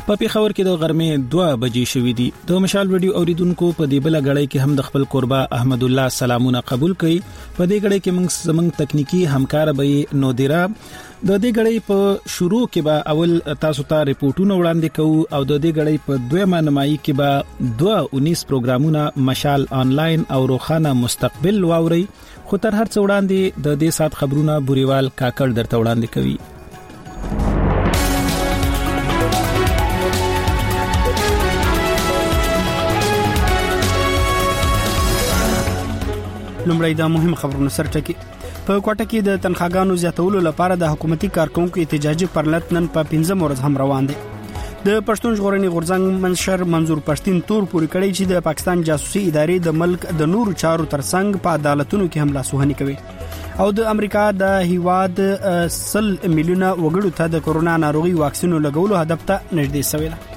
په پیښور کې د غرمې 2 بجې شوې دي. د مشال ویډیو اوریدونکو په دې بل غړی کې هم د خپل قربا احمد الله سلامونه قبول کړي. په دې غړی کې موږ زمنګ تکنیکی همکار به نودرا د دې غړی په شروع کې به اول تاسو ته ریپورتونه وړاندې کوو او د دې غړی په دویمه نمایي کې به 219 پروګرامونه مشال آنلاین او روخانه مستقبل واوري. خو تر هر څه وړاندې د دې سات خبرونه بوريوال کاکړ درته وړاندې کوي. لومړی د مهم خبرونو سرټکی. په کوټه کې د تنخواګانو زیاتولو لپاره د حکومتي کارکونکو احتجاجي پرلط نن په 15 ورځ هم روان دي. د پښتون ژغورنې غورځنګ منشر منظور پښتين تور پوري کړی چې د پاکستان جاسوسي ادارې د ملک د نورو چارو ترڅنګ په عدالتونو کې هم لاسوهنه کوي او د امریکا د هیواد 100 میلیونه وګړو ته د کورونا ناروغي واکسینو لګولو هدف ته نږدې شوی دی.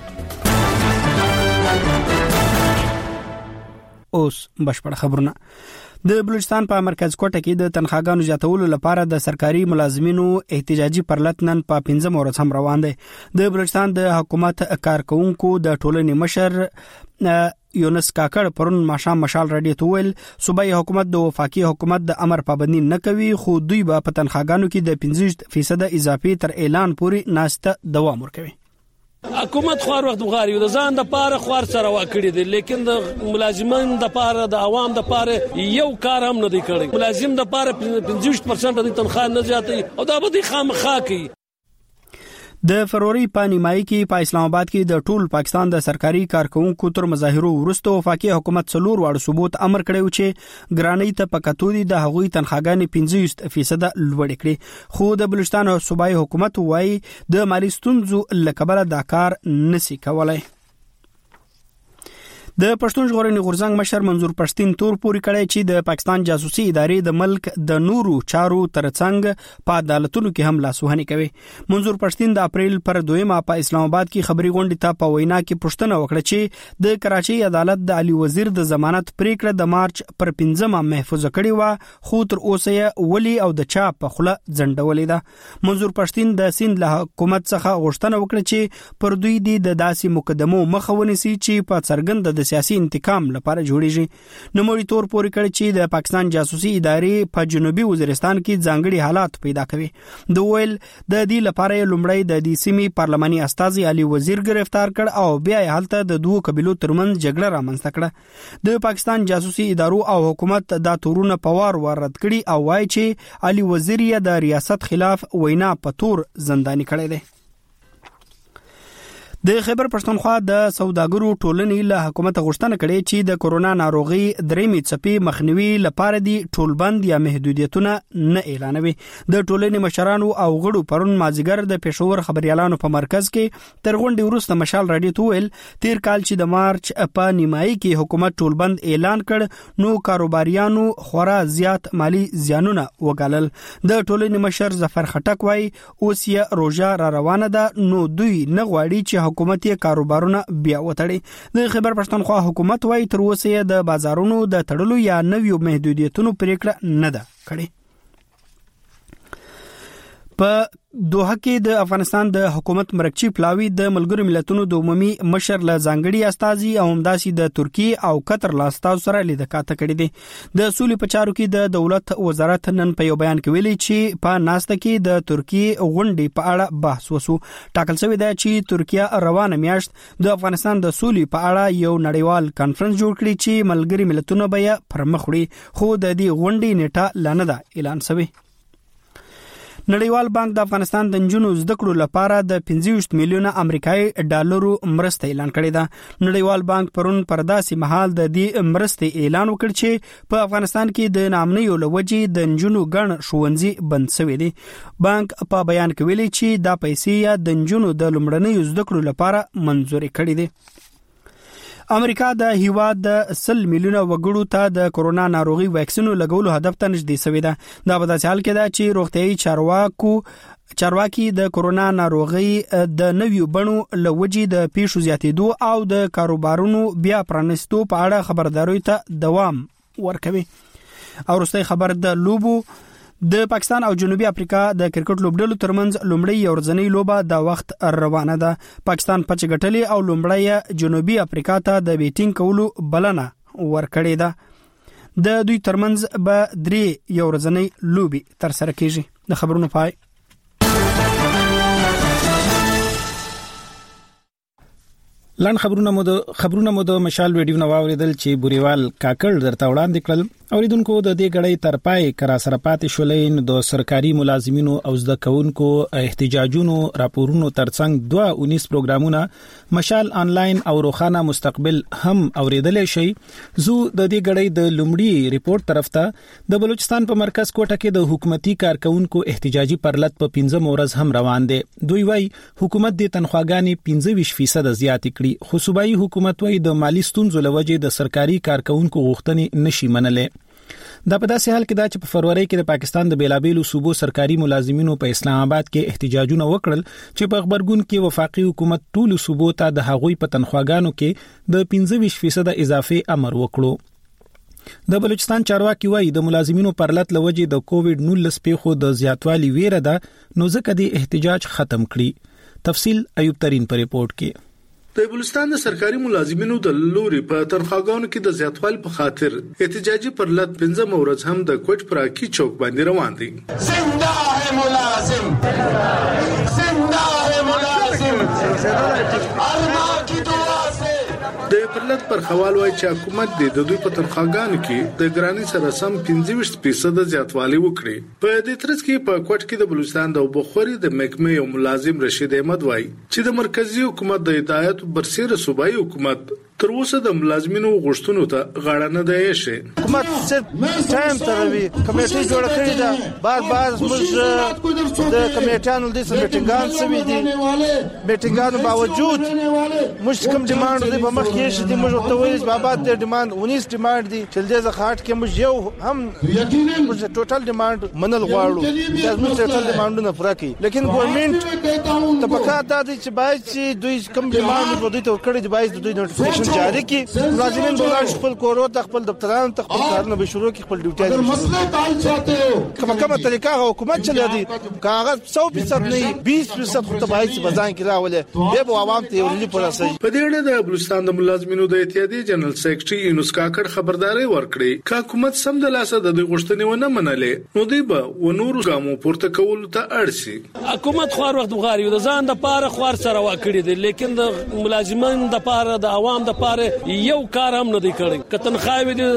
اوس بشپړ خبرونه. د بلوچستان په مرکز کوټه کې د تنخواګانو زیاتولو لپاره د سرکاري ملازمینو احتجاجي پرلط نن په 15 ورځ هم روان دي. د بلوچستان د حکومت کارکونکو د ټولنې مشر یونس کاکړ پرون ماشام مشال رادیو ته ویل صوبایي حکومت د وفاقي حکومت د امر پابندي نه کوي خو دوی به په تنخواګانو کې د 15% اضافي تر اعلان پورې ناسته دوام ورکوي. حکومت خوار وخت غواړي د ځان د پاره خوار سره واکړي دي لیکن د ملازمان د پاره د عوام د پاره یو کار هم نه دی کړی. ملازم د پاره 50% د تنخواه نه زیاتې او دا به خامخا کوي. د فروری په نیمایي کې په اسلام آباد کې د ټول پاکستان د سرکاري کارکونکو تر مظاهرو وروسته وفاقي حکومت څلور واړه ثبوت امر کړی چې ګرانۍ ته پکاتو دي د هغوی تنخواګانې 15% لوړ کړي خو د بلوچستان صوبایي حکومت وايي د مالی ستونزو لکبل دا کار نسی کولای. د پښتون ژغورنې غورځنګ مشر منظور پښتين تور پوري کړی چې د پاکستان جاسوسي ادارې د ملک د نورو چارو ترڅنګ په عدالتونو کې هم لاسوهنه کوي. منظور پښتين د اپریل پر 2 په اسلام آباد کې خبري غونډې ته په وینا کې پوښتنه وکړه چې د کراچي عدالت د علي وزیر د ضمانت پریکړه د مارچ پر 15 محفوظ کړي و خو تر اوسه ولی او د چا په خله ځنډولې ده. منظور پښتين د سند له حکومت څخه غوښتنه وکړه چې پر دوی د داسې مقدمو مخاوني سي چې په څرګند د سیاسي انتقام لپاره جوړیږي. نوموړي تور پوري کړی چې د پاکستان جاسوسي ادارې په جنوبي وزیرستان کې ځانګړي حالات پیدا کوي. د ویل د دې لپاره لومړی د دې سیمې پارلماني استازي علي وزیر گرفتار کړ او بیا حالت د دوه قبيلو ترمنځ جګړه رامنځته کړه. د پاکستان جاسوسي ادارو او حکومت دا تورونه په وار رد کړي او وایي چې علي وزیر یې د ریاست خلاف وینا په تور زنداني کړی دی. د خیبر پښتونخوا د سوداګرو ټولنې له حکومت غوښتنه کړې چې د کورونا ناروغي درېمې څپې مخنیوي لپاره دي ټولبند یا محدودیتونه نه اعلانوي. د ټولنې مشرانو او غړو پرون مازیګر د پېښور خبريالانو په مرکز کې تر غونډې وروسته مشال رادیو ته ویل تیر کال چې د مارچ په نیمایي کې حکومت ټولبند اعلان کړ نو کاروباریانو خورا زیات مالی زیانونه وګالل. د ټولنې مشر ظفر خټک وايي اوس یې روزه را روانه ده نو دوی نه غواړي چې حکومتي کاروبارونه بیا وتړي. د خیبر پښتونخوا حکومت وايي تر اوسه د بازارونو د تړلو یا نویو محدودیتونو پریکړه نه ده کړې. په دوحه کې د افغانستان د حکومت مرکچی پلاوی د ملګرو ملتونو د عمومي مشر له ځانګړي استازي او همداسي د ترکیه او قطر له استازو سره لیدکاته کړې دي. د سولې په چارو کې د دولت وزارت نن په یو بیان کې ویلي چې په ناسته کې د ترکیه غونډې په اړه بحث وشو. ټاکل شوی دی چې ترکیه روانه میاشت د افغانستان د سولې په اړه یو نړیوال کانفرنس جوړ کړي چې ملګري ملتونه به یې پرمخ وړي خو د دې غونډې نیټه لا نه ده اعلان شوی. نړیوال بانک د افغانستان د نجونو زده کړو لپاره د 25 میلیونه امریکایي ډالرو مرسته اعلان کړې ده. نړیوال بانک پرون پر داسې مهال د دې مرستې اعلان وکړ چې په افغانستان کې د نامنیو لوجې د نجونو ګڼ ښوونځي بند شوي دي. بانک په بیان کې ویلي چې دا پیسې د نجونو د لومړنیو زده کړو لپاره منظوري کړې دي. امریکا د هیواد د 100 میلیونه وګړو ته د کورونا ناروغي واکسینو لګولو هدف ته نږدې شوی ده. دا په داسې حال کې ده چې روغتیايي چارواکي د کورونا ناروغي د نویو بڼو لوجې د پیښو زیاتېدو او د کاروبارونو بیا پرانستو په اړه خبرداري ته دوام ورکوي. او وروستي خبر د لوبو د پاکستان او جنوبي افریقا د کرکټ لوبډلو ترمنځ لومړی ورځنی لوبه د وخت روانه ده. پاکستان پچ غټلې او لومړی جنوبي افریقا ته د بیټینګ کولو بلنه ورکړې ده. د دوی ترمنځ به 3 ورځنی لوبي تر سره کیږي. د خبرونو پای. لاند خبرونه مو د مشال ویډیو نو واوریدل چې بوريوال کاکړ درته وړاندې کړل. اوریدونکو د دې غړې تر پای کرا سره پاتې شولین د سرکاري ملازمینو او زده کوونکو احتجاجونو راپورونو ترڅنګ 219 پروګرامونه مشال انلاین او روخانه مستقبل هم اوریدل شي. زو د دې غړې د لومړی ریپورت طرف ته د بلوچستان په مرکز کوټه کې د حکومتي کارکونکو احتجاجي پرلط په 15 ورځ هم روان دي. دوی وايي حکومت د تنخواګانې 25% زیات کړي، خو صوبایي حکومت وايي د مالی ستونزو لوجې د سرکاري کارکونکو غوښتنې نشي منلې. دا په داسې حال کې دا چې په فروری کې د پاکستان د بیلابېلو صوبو سرکاري ملازمینو په اسلام آباد کې احتجاجونه وکړل چې په خبرګون کې وفاقي حکومت ټول صوبو ته د هغوی په تنخواګانو کې د 25% اضافي امر وکړو. د بلوچستان چارواکي وايي د ملازمینو پرلط لوجې د کووډ 19 پیښو د زیاتوالي ویره ده، نو ځکه د احتجاج ختم کړي. تفصیل ایوب ترين په ریپورت کې. د بلوچستان د سرکاري ملازمینو د لوري په تنخواګانو کې د زیاتوالي په خاطر احتجاجي پرلط 15 ورځ هم د کوټ پراکی چوک باندې روان دي. زنده ہے ملازم، زنده ہے ملازم، ارما کی دعا سے. د پرلط پر خوال وای چې حکومت د دوی په تنخواګانو کې د ګرانی سره سم 25% زیاتوالی وکړي. په دې ترڅ کې په کوټ کې د بلوچستان د وبخوري د محکمې او ملازم رشید احمد وای چې د مرکزی حکومت د هدایت برسره صوبایي حکومت تر اوسه د ملازمینو غوښتنو ته غاړه نه دی شي. حکومت صرف ټایم تروي، کمیټې جوړ کړې ده، بار موږ د کمیټانو د میټینګان سوي دي، میټینګانو باوجود موږ کوم ډیماند دی په مخ کې شي دي، موږ ته وایي بابا د ډیماند 19 ډیماند دي چې د زخاټ کې موږ یو هم موږ ټوټل ډیماند منل غواړو، چې موږ ټوټل ډیماندونه پوره کړي. لیکن ګورنمنت طبقات د دې چې باید چې دوی کوم ډیماند په دوی ته ورکړي دي، باید دوی نوټیفیکیشن جاری کی، ملازمین بولار خپل کورو ته خپل دفترانو ته خپل کارونه به شروع کی، خپل ډیوټي مسله تعال چاته ہو کومه طریقه حکومت چلا دی کاغذ 100% نه 20% خو تبعیض بزان کی راولې به عوام ته ورلي پرسي. په دې اړه د بلوچستان د ملازمینو د اتحادیې جنرال سیکریټري یونس کاکړ خبرداري ورکړي چې حکومت سم د لاسه د غوښتنې ونه منلې، نو دی به ونور ګامو پورته کول ته اړ شي. حکومت خور وخت غواړي د ځان د پاره خور سره واکړي دي، لیکن د ملازمین د پاره د عوام د پاره یو کار هم نه دی کړی. که تنخواوی دي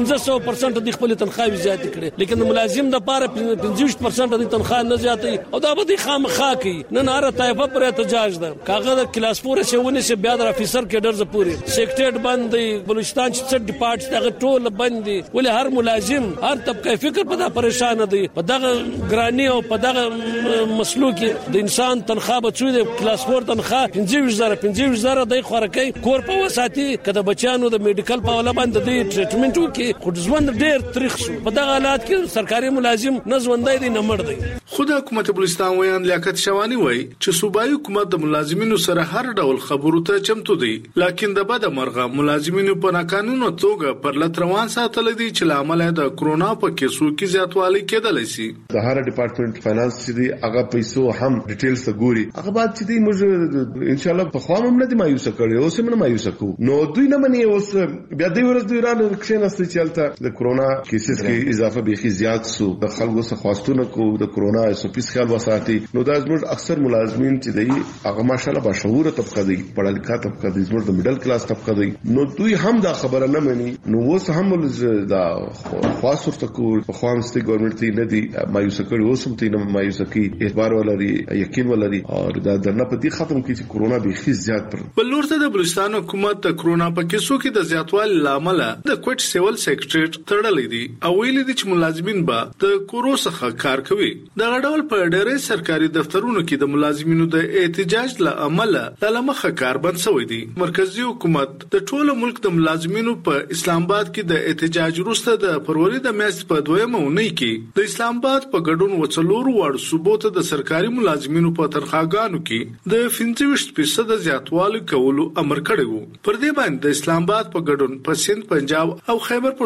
15% د خپل تنخواوی زیات کړي، لیکن ملازم د پاره 25% د تنخواه نه زیاتې او دا به خامخا کوي. نن هر طایفه پر احتجاج ده، کاغه د کلاس پوره شونه چې بیا د افیسر کډر ز پوری سیکریټریټ باندې بلوچستان چې ډپارټمنټ دغه ټول باندې ولې هر ملازم هر طبقه فکر په دا پریشان دي، په دغه ګرانی او په دغه مسلو کې د انسان تنخواه به څو د کلاس 4 تنخواه 25000 د خورکې کور په وساتي، کله بچانو د میډیکل په ولا باندې د ټریټمنټ وکي، خو ځوند ډیر تاریخ شو. په دغه حالات کې سرکاري ملازم نه ژوندای دي نه مړ دی. خود حکومت بلوچستان ویان لیاقت شوانی وای چې صوبایي حکومت د ملازمینو سره هر ډول خبرو ته چمتو دی، لیکن د بده مرغه ملازمینو په ناقانونه توګه پر لټ روان ساتل دي چې لامل د کرونا په کیسو کې زیاتوالی کېدل شي. د هر ډپارټمنټ فینانس چې دی هغه پیسو هم ډیټیلز ګوري، هغه بعد چې دی موږ ان شاء الله په خوا هم نه دی مایوس کړي، اوس هم نه مایوس کو، نو دوی نه مني. اوس بیا د ورځ د ایران کښیناست چې چلته د کرونا کیسز کې اضافه به زیات سو، د خلکو څخه خواستونه کو د کرونا سپیس خیال وساتي. نو دا زموږ اکثر ملازمین چې دی هغه ماشاءالله باشعوره طبقه دی، پړه لیکه طبقه دی، زموږ د میډل کلاس طبقه دی، نو دوی هم دا خبره نه مني. نو اوس هم دا خاص ورته کو په خوانستي ګورنمنت نه دی مایوس کړي، اوس هم تی نه مایوس کی، اعتبار ولري، یقین ولري او دا درنه په دې ختم کی چې کرونا به زیات پر بل ورته د بلوچستان حکومت د کرونا په کیسو کې د زیاتوالي لامل د کوټ سیول سیکریټریټ تړلې دي او ویلي دي چې ملازمین به د کورو څخه کار کوي. دا غډول په ډېرې سرکاري دفترونو کې د ملازمینو د احتجاج له امله لمخه کار بند شوی دی. مرکزی حکومت د ټولو ملک د ملازمینو په اسلام آباد کې د احتجاج وروسته د فروری د میاشتې په 2مه اونۍ کې د اسلام آباد په ګډون وڅلور وړ صوبو ته د سرکاري ملازمینو په تنخواګانو کې د 25% زیاتوالی کولو امر کړی وو. پر دې باندې د اسلام آباد په ګډون په سند، پنجاب او خیبر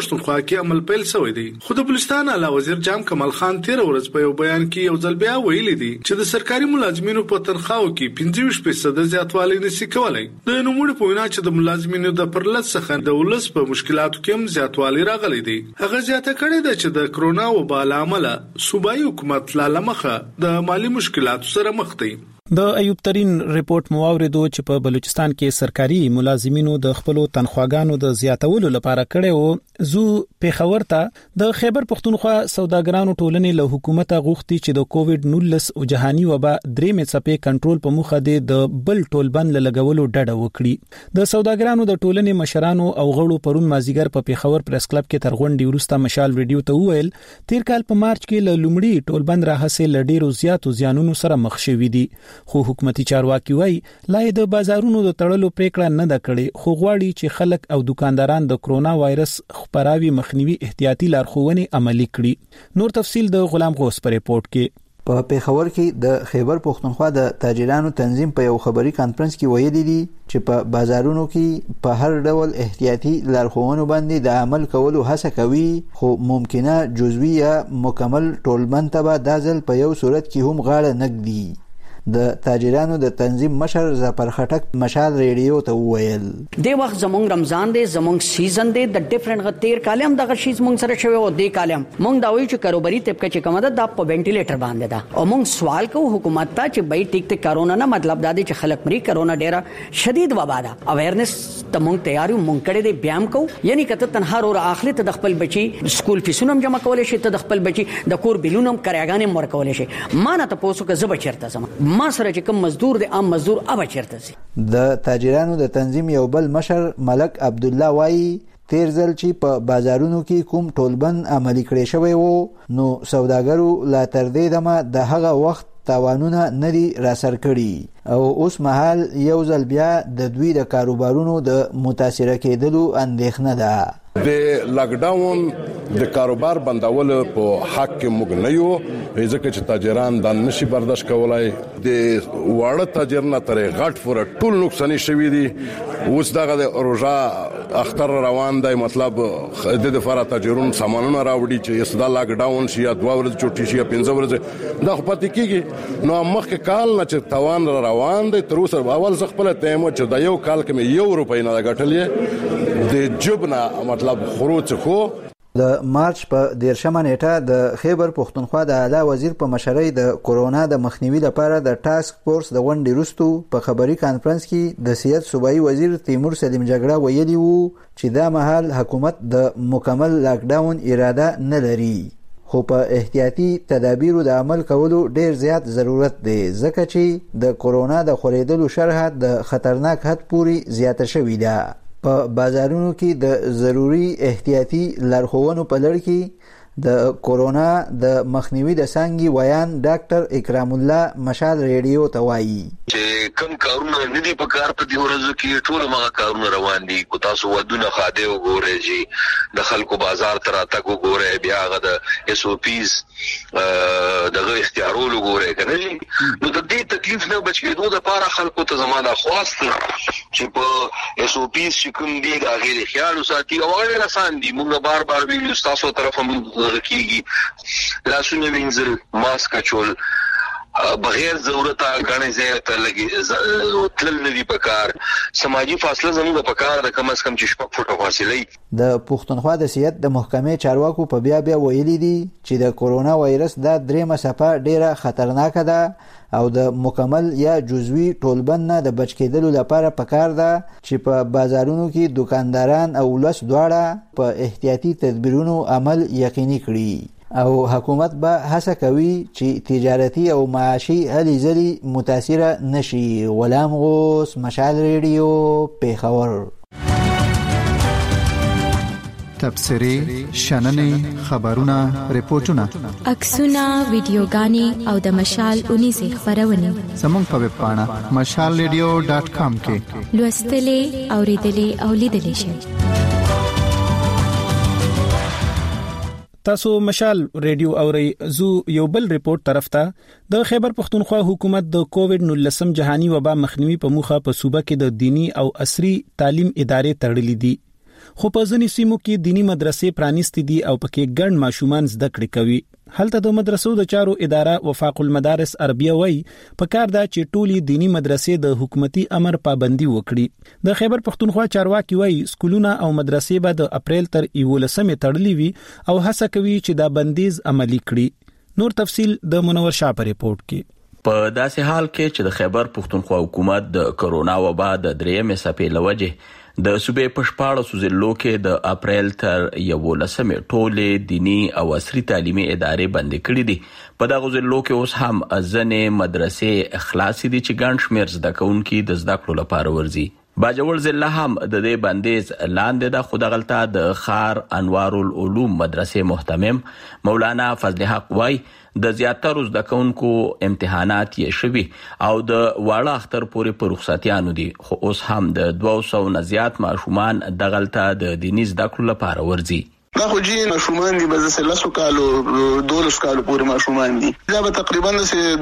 پښتونخوا کې عمل پیل شوی دی. خو د بلوچستان اعلی وزیر جام کمال خان 13 ورځ په یو بیان کې یو ځل بیا ویلي دي چې د سرکاري ملازمینو په تنخواو کې 25% زیاتوالی نشي کولای. د نوموړي په وینا چې د ملازمینو د پرلط څخه د ولس په مشکلاتو کې هم زیاتوالی راغلی دی. هغه زیاته کړې ده چې د کرونا وبا له امله صوبایي حکومت لا لمخه د مالی مشکلاتو سره مخ دی. د ایوب ترين ریپورت مواوریدو چې په بلوچستان کې سرکاري ملازمینو د خپل تنخواګانو د زیاتولو لپاره کړي زو پیښور ته د خیبر پختونخوا سوداګرانو ټولنې له حکومت غوښتي چې د کووډ 19 او جهاني وبا درې مڅپې کنټرول په مخه د بل ټولبند لګولو ډډه وکړي. د سوداګرانو د ټولنې مشرانو او غړو پرون مازیګر په پیښور پریس کلب کې ترغونډي ورسته مشال ویډیو ته وویل تیر کال په مارچ کې له لومړي ټولبند راهسه لډیرو زیاتو زیانونو سره مخ شوي دي. خو حکومتي چارواکي وایي لای د بازارونو د تړلو پریکړه نه ده کړې خو غواړي چې خلک او دکانداران د کرونا وایرس خپراوي مخنیوي احتیاطي لارښوونې عملي کړي. نور تفصیل د غلام غوث په ریپورت کې. په پیښور کې د خیبر پختونخوا د تاجرانو تنظیم په یو خبري کانفرنس کې ویلي دي چې په بازارونو کې په هر ډول احتیاطي لارښوونو باندې د عمل کولو هڅه کوي خو ممکنه جزوي یا مکمل ټولبند ته به د ځل په یو صورت کې هم غاړه نږدي. د تاجرانو د تنظیم مشر ظفر خټک مشال ریډیو ته وویل د وخت زمونږ رمضان دی زمونږ سیزن دی د ډیفرنٹ غتیر کالم دغه شیز مونږ سره شوی او د کالم مونږ دا وایو چې کاروباري طبقه چې کومه ده د په وینټیلیټر باندې ده او مونږ سوال کوو حکومت ته چې بای ټیک ته کرونا نه مطلب دا دی چې خلک مری کرونا ډیره شدید وبا ده اویرنس ته مونږ تیار یو مونږ کړي دی بیام کو یعنی کته تنها اور اخلي ته د خپل بچي سکول فیسونه جمع کولای شي ته د خپل بچي د کور بیلونم کراګانې مور کولای شي ما نه تاسو که زب چرته سم ما سره چې کوم مزدور دی عام مزدور ابا چرته سي. د تاجرانو د تنظیم یو بل مشر ملک عبد الله وایي تیر ځل چې په بازارونو کې کوم ټولبند عملي کړی شوی وو نو سوداګرو لا تر دې دمه د هغه وخت تاوانونه ندي راسر کړي او اوس مهال یو ځل بیا د دوی د کاروبارونو د متاثر کېدلو اندېښنه ده. د لاک ډاون د کاروبار بندول په حق کې موږ نه یو ځکه چې تاجران د نشي برداشت کولای د واړه تاجرانو ترې غټ فور ټول نقصان شوی دي. اوس دغه د روزا اختر روان دی مطلب د فار تاجرون سامانونه راوړي چې یسدا لاک ډاون شي یا 2 ورځې چټي شي یا 5 ورځې دا خو پاتې کیږي نو مخکې کال نه چې توان روان دی تر اوسه اول څخه خپل تیم چې د یو کال کې یو روپۍ نه غټلې د جبنه مطلب خروج خو د مارچ په 13 نیټه د خیبر پختونخوا د اعلی وزیر په مشرۍ د کورونا د مخنیوي لپاره د ټاسک فورس د غونډې وروسته په خبري کانفرنس کې د سیاست صوبایي وزیر تیمور سلیم جګړه ویلي وو چې دا مهال حکومت د مکمل لاک ډاون اراده نه لري خو په احتیاطي تدابیرو د عمل کولو ډیر زیات ضرورت دی ځکه چې د کورونا د خورېدلو شرح د خطرناک حد پورې زیاته شوې ده. په بازارونو کې د ضروری احتیاطي لارښوونو په لړ کې د کورونا د مخنیوي د څنګه ویان ډاکټر اکرام الله مشال ریډیو ته وایي چې کوم کارونه نه دي په کار په دې ورځو کې ټول هغه کارونه روان دي کو تاسو ودونه خاده وګورئ چې د خلکو بازار ته راتګ وګورئ بیا هغه د اس او پیز دغه اختیارولو وګورئ کنه نو د دې تکلیف نه بچ کېدو لپاره خلکو ته زمانہ خواست چې په اس او پیز کوم دي دا غیر خیال وساتي او هغه آسان دي موږ بار بار ویلو تاسو طرفه موږ کیږي لاسونه وینځل ماسک چول بغیر ضرورت غنې زه ته لګي تل ندي پکار سماجی فاصله زموږ پکار د کم از کم 6 فوټه فاصله د پښتونخوا د سیادت د محکمې چارواکو په بیا ویلي دي چې د کورونا وایرس د درې مسافه ډیره خطرناک ده او د مکمل یا جزوی ټولبند نه د بچ کېدلو لپاره پکار ده چې په بازارونو کې دکانداران او ولس دواړه په احتیاطي تدبیرونو عمل یقیني کړي او حکومت به هڅه کوي چې تجارتي او معاشي هلې ځلې متاثره نشي. غلام غوث مشال ریډیو پیښور. تبصرې شننې خبرونه ریپورتونه عکسونه ویډیوګانې او د مشال 19 خبرونه زموږ په ویب پاڼه mashalradio.com کې لوستلې اوریدلې او لیدلې شئ. تاسو مشال ریډیو اوري زو یو بل ریپورت طرف ته د خیبر پختونخوا حکومت د کووډ 19 جهاني وبا مخنیوي په موخه په صوبه کې د دینی او عصري تعلیم ادارې تړلې دي. خو په ځینې سیمو کې دینی مدرسې پرانیستې دي او پکې ګڼ ماشومان زده کړې کوي. هلته د مدرسو د چارو اداره وفاق المدارس عربیه وایي پکار دا چې ټولي دینی مدرسې د حکومتي امر پابندي وکړي. د خیبر پختونخوا چارواکي وایي سکولونه او مدرسې به د اپریل تر 11 تړلې وي او هڅه کوي چې دا بندیز عملی کړي. نور تفصیل د منور شاه په ریپورت کې. په داسې حال کې چې د خیبر پختونخوا حکومت د کرونا وبا د 3مې څپې لوجه د صوبې په 14 ضلعو کې د اپریل تر 11 ټولې دینی او عصري تعلیمي ادارې بند کړې دي. په دغه ضلعو کې اوس هم ځنې مدرسې خلاصې دي چې ګڼ شمېر زده کوونکي د زده کړو لپاره ورځي. باجوړ ضلع هم د دې بندیز لاندې د خدغلطه د خار انوار العلوم مدرسې محتمم مولانا فضل حق وای د زیاتره زده کوونکو امتحانات یې شوي او د واړه اختر پورې په رخصتیانو دي، خو اوس هم د 200 نه زیات ماشومان دغلطه د دیني زده کړو لپاره ورځي. دا خو جی ماشومان دي بس 13 کالو 12 کالو پورې ماشومان دي. دا به تقریبا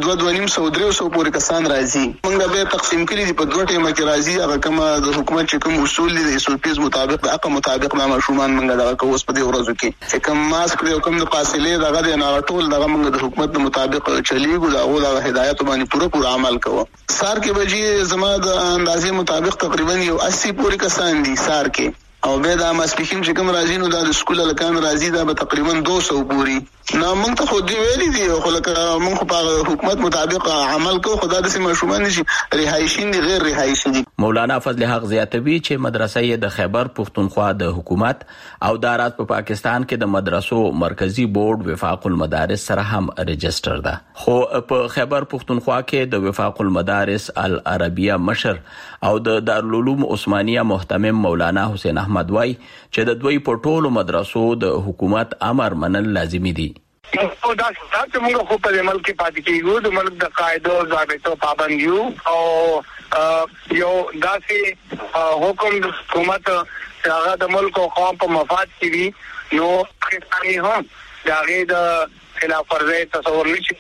2.5-300 پورې کسان راځي. موږ به تقسیم کړي دي په 2 ټیمه کې راځي. هغه کومه د حکومت چې کوم اصول دي د SOPs مطابق د حق مطابق ما ماشومان موږ دا کوس په دې ورځو کې چې کوم ماسک دی او کوم د فاصله دغه د نه ټول دغه موږ د حکومت مطابق چلیږو دا او د هدایت باندې پوره عمل کوو. سار کې بجې زما د اندازې مطابق تقریبا 80 پورې کسان دي سار کې او به دا ماسپیکین چې کوم راځي نو دا د سکول لکان راځي دا به تقریبا 200 پوری. نو موږ ته خو دی ویلي دي خو لکه موږ په حکومت مطابق عمل کوو. خدا د سیمه ماشومان دي رهایشین دي غیر رهایشي دي. مولانا فضل حق زیاتوي چې مدرسې د خیبر پختونخوا د حکومت او دارات په پاکستان کې د مدرسو مرکزی بورډ وفاق المدارس سره هم ريجستره ده. خو په خیبر پختونخوا کې د وفاق المدارس العربیه مشر او د دارالعلوم عثمانیه محتمم مولانا حسین احمد وای چې د دوی په ټولو مدرسو د حکومت امر منل لازمي دي. او دا چې موږ خو په ملک کې پاتې کیږو د ملک د قاعده او ضابطو پابند یو او یو داسې حکم د حکومت هغه د ملک او قوم په مفاد کې وي نو خپلې هم دغه د خلاف ورزي تصور نشي.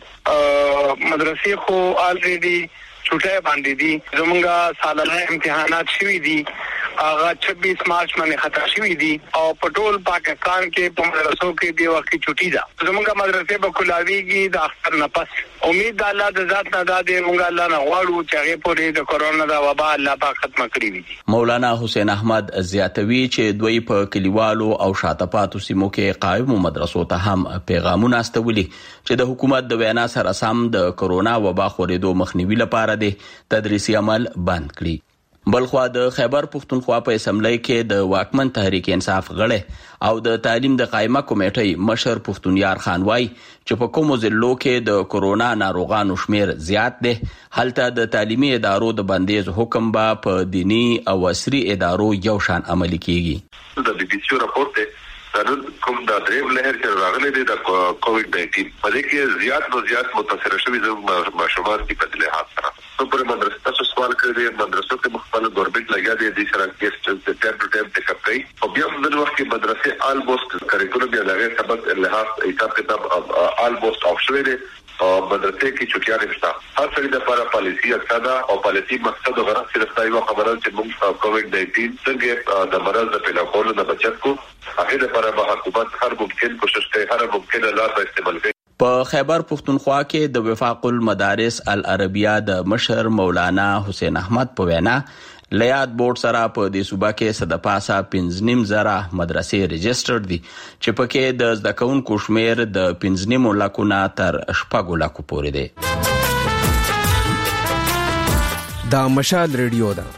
مدرسې خو الریډي چټه باندې دي. زمونږه سالانه امتحانات شوي دي هغه 26 مارچ باندې ختم شوي دي او په ټول پاکستان کې په مدرسو کې دی وخت چټي ده. زمونږه مدرسې په کلاویږي د اختر نه پس. امید الله د ذات نه ده د مونږ الله نه غواړو چې هغه پورې د کرونا د وبا الله پاک ختم کړی وي. مولانا حسین احمد زیاتوي چې دوی په کلیوالو او شاته پاتو سیمو کې قائم مدرسو ته هم پیغامونه استولي چې د حکومت د وینا سره سم د کرونا وبا خورېدو مخنیوي لپاره د تدریسي عمل بند کړي. بلخوا د خیبر پختونخوا په اسمبلی کې د واکمن تحریک انصاف غړي او د تعلیم د قائمه کمیټې مشر پختونیار خان وای چې په کومو ضلعو کې د کرونا ناروغانو شمیر زیات دی هلته د تعلیمي ادارو د بندیز حکم به په دینی او عصري ادارو یو شان عملي کیږي. د BBC راپورټ کوم د دریم لهر چې راغلي دي د کووډ-19 په دې کې زیات متاثر شوي ماشومان دي په دې حالت سره. په پر مدرسې تاسو سوال کړی مدرسو کې مختلف ګورنمنت لګیا دي د سره کېس د ټیم ټو ټیم ټیک اپ کوي او بیا په دغه وخت کې مدرسې آلموست کریکولم یا دغه سبق لحاظ حساب کتاب آلموست اف شوی دی او مدرسې کې چټیان نشته. هر څه د لپاره پالیسی اقتدا او پالیسی مقصد غرض صرف دا یو خبره چې موږ کووډ-19 څنګه د مرض د پیدا کولو نه بچت کو هغه لپاره به حکومت هر ممکن کوشش کوي هر ممکن لار استعمال کوي. په خیبر پختونخوا کې د وفاق المدارس العربیه د مشر مولانا حسین احمد په وینا لیاد بورډ سره په دې صوبه کې صدپاسه 15,000 مدرسې ريجسترډ دي چې پکې د زده کوونکو شمیر د 15 لکو نه تر 6 لکو پورې دی. دا مشال ریډیو ده.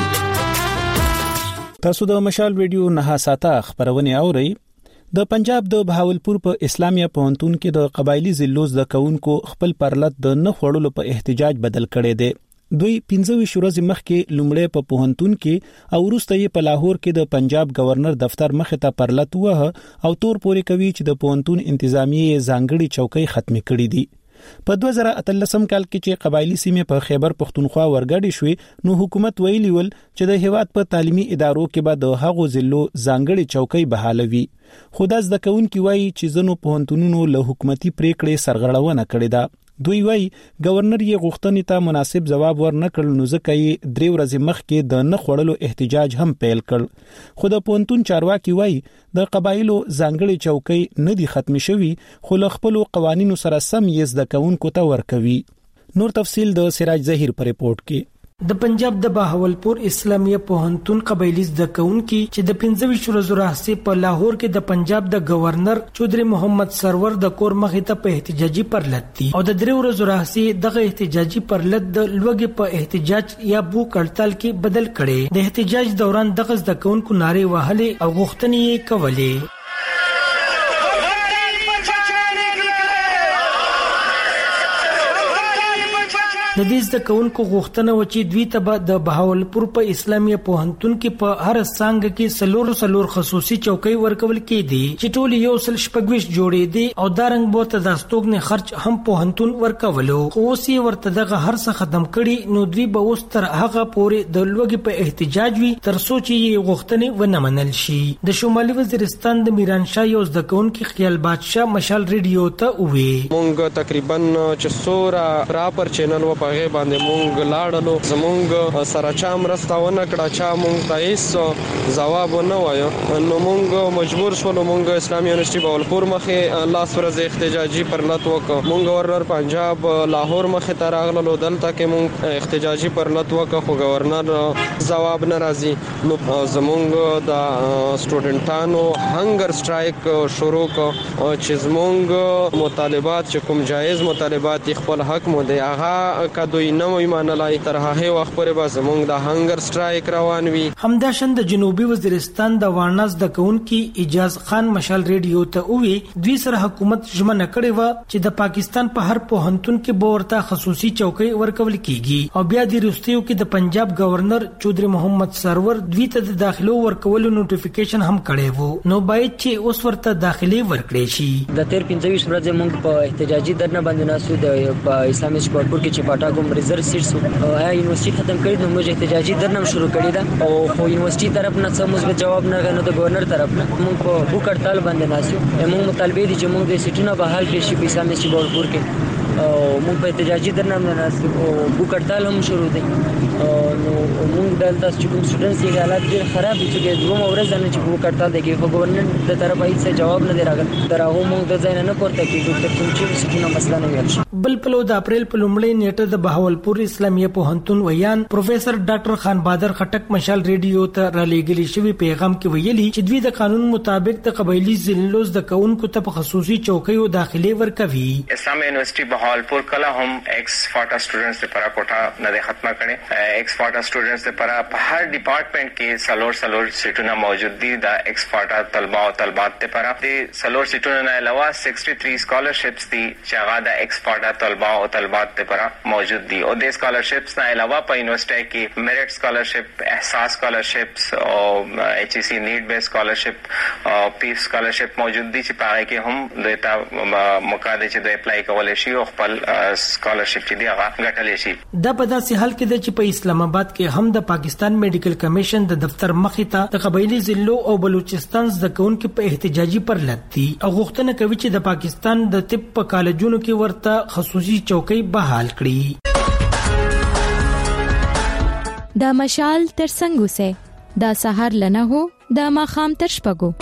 تاسو د مشال ریډیو نه ساته خبرونه اورئ. د پنجاب د بهاولپور په اسلامیه پوهنتون کې د قبایلی ضلعو زده کوونکو خپل پرلط د نه خوړلو په احتجاج بدل کړي دي. دوی 15 ورځې مخکې لومړی په پوهنتون کې او وروسته یې په لاهور کې د پنجاب گورنر دفتر مخې ته پرلط وه او تور پورې کوي چې د پوهنتون انتظامیه ځانګړي چوکۍ ختم کړي دي. په 2013 کال کې چې قبایلی سیمه په خیبر پختونخوا ورګړې شوې نو حکومت ویلي ول چې د هیواد په تعلیمي ادارو کې به د هغو ضلعو ځانګړي چوکۍ بحالوي. خو د زده کوونکو وایي چې ځینو پوهنتونونو له حکومتي پریکړې سرغړونه کړې ده. دوی وایي گورنر یې غوښتنې ته مناسب جواب ورنکړ نو ځکه یې 3 ورځې مخکې د نه خوړلو احتجاج هم پیل کړ خو د پونتون چارواکي وایي د قبایلو ځانګړي چوکۍ نه دي ختم شوي خو له خپل قوانینو سره سم یې زده کوونکو ته ورکوي نور تفصیل د سراج ظهیر پر ریپورت کې د پنجاب د بهاولپور اسلامیه پوهنتون قبایلی زده کوونکي چې د 25 ورځو راهیسې په لاهور کې د پنجاب د گورنر چودري محمد سرور د کور مخې ته په احتجاجي پرلط دي او د 3 ورځو راهیسې دغه احتجاجي پرلط د لوګي په احتجاج یا بوک هړتال کې بدل کړي د احتجاج دوران دغه زده کوونکو نارې وهلې او غوښتنې یې کولې د دې زده کوونکو غوښتنه و چې دوی ته د بهاولپور په اسلامیه پوهنتون کې په هر څنګه کې سلور خصوصي چوکۍ ورکول کېدي چې ټول یو سل شپږويش جوړې دي او دارنګ بوته د استوګنې خرچ هم پوهنتون ورکولو خو اوس یې ورته دغه هر څه ختم کړي نو دوی به اوس تر هغه پورې د لوګي په احتجاج وي تر څو چې یې غوښتنې ونه منل شي د شمالي وزیرستان د میرانشاه یو زده کوونکي خیال بادشاه مشال ریډیو ته وی مونږ تقریبا چې سورا پراپر چینل و هغه باندې مونږ لاړلو زمونږ سره چا مرستاونه کړه چا مونږ ته هیڅ جواب نه وایو نو مونږ مجبور شولو مونږ اسلامي یونیورسيټي بهاولپور مخې لاس ورځ احتجاجي پرلط وکړو مونږ گورنر پنجاب لاهور مخې ته راغلو دلته کې مونږ احتجاجي پرلط وکړو خو گورنر جواب نه راځي نو زمونږ د سټوډنټانو هنګر سټرایک شروع کړ چې زمونږ مطالبات چې کوم جایز مطالبات خپل حق مو دی هغه دوی نه وي منلای تر هغه وخت پورې به زمونږ د هنګر سټرایک روان وي همداشان د جنوبي وزیرستان د وارناز د کونکي اجاز خان مشال ریډیو ته وی دوی سره حکومت ژمنه کړې و چې د پاکستان په هر پوهنتون کې بورته خصوصي چوکۍ ورکول کیږي او بیا د روستیو کې د پنجاب گورنر چودري محمد سرور دوی ته د داخلو ورکولو نوټیفیکیشن هم کړی وو نو باید چې اوس ورته داخلي ورکړي شي د 25 ورځې موږ په احتجاجي درنه باندې ناسو د اسلامي سپورټ کې چې پټا کوم ریزرو سیټس او یونیورسيټي ختم کړي نو موږ احتجاجي درنه شروع کړی دا او خو یونیورسيټي طرف نه څه مثبت جواب نه غنو د گورنر طرف نه موږ په بوک هړتال باندې ناسو موږ مطالبه دي چې موږ د سیټونو بحال کړي شي په اسلامي بهاولپور کې او موږ په احتجاجي درنه ناسو او بوک هړتال هم شروع دي نو موږ دلته چې کوم سټوډنټس یې حالات ډېر خراب دي چې دوه ورځې نه چې بوک هړتال دی خو گورنر د طرف هیڅ جواب نه دی راغلی درغه موږ د ځای نه پورته کیږو تر څو چې سټوډنټ مسله نه ویل شي بل پلو د اپریل په لومړۍ نیټه د بهاولپور اسلامیه پوهنتون ویان پروفیسور ډاکټر خان بادر خټک مشال ریډیو ته را لېږلي شوی پیغام کې ویلي چې دوی د قانون مطابق د قبایلی ضلعو د کونکو ته په خصوصي چوکیو داخلي ورکوي اسلامي یونیورسيټي بهاولپور کله هم ایکس فاټا سټوډنټس لپاره کوټه نه ختمه کړي ایکس فاټا سټوډنټس لپاره په هر ډپارټمنټ کې سلور سیټونه موجود دي د ایکس فاټا طلبه او طالبات لپاره د سلور سیټونو نه علاوه 63 سکالرشپس دي چې هغه د ایکس فاټا طلبه او طالبات لپاره موجود دي او د سکالرشپس نه علاوه په یونیورسيټي کې میرټ سکالرشپ احساس سکالرشپس او ایچ ای سی نیډ بیس سکالرشپ او پیس سکالرشپ موجود دي چې پاره کې هم د تا مقاله چې د اپلای کولای شي او خپل سکالرشپ چې دی هغه ګټلی شي دا په داسې حال کې چې په اسلام آباد کې هم د پاکستان میډیکل کمیشن د دفتر مخې ته د قبایلی ضلعو او بلوچستان زده کوونکو په احتجاجي پرلط دي او غوښتنه کوي چې د پاکستان د طب په کالجونو کې ورته خصوصي چوکۍ بحال کړي د مشال تر څنګه سه د سحر لنه هو د ماخام تر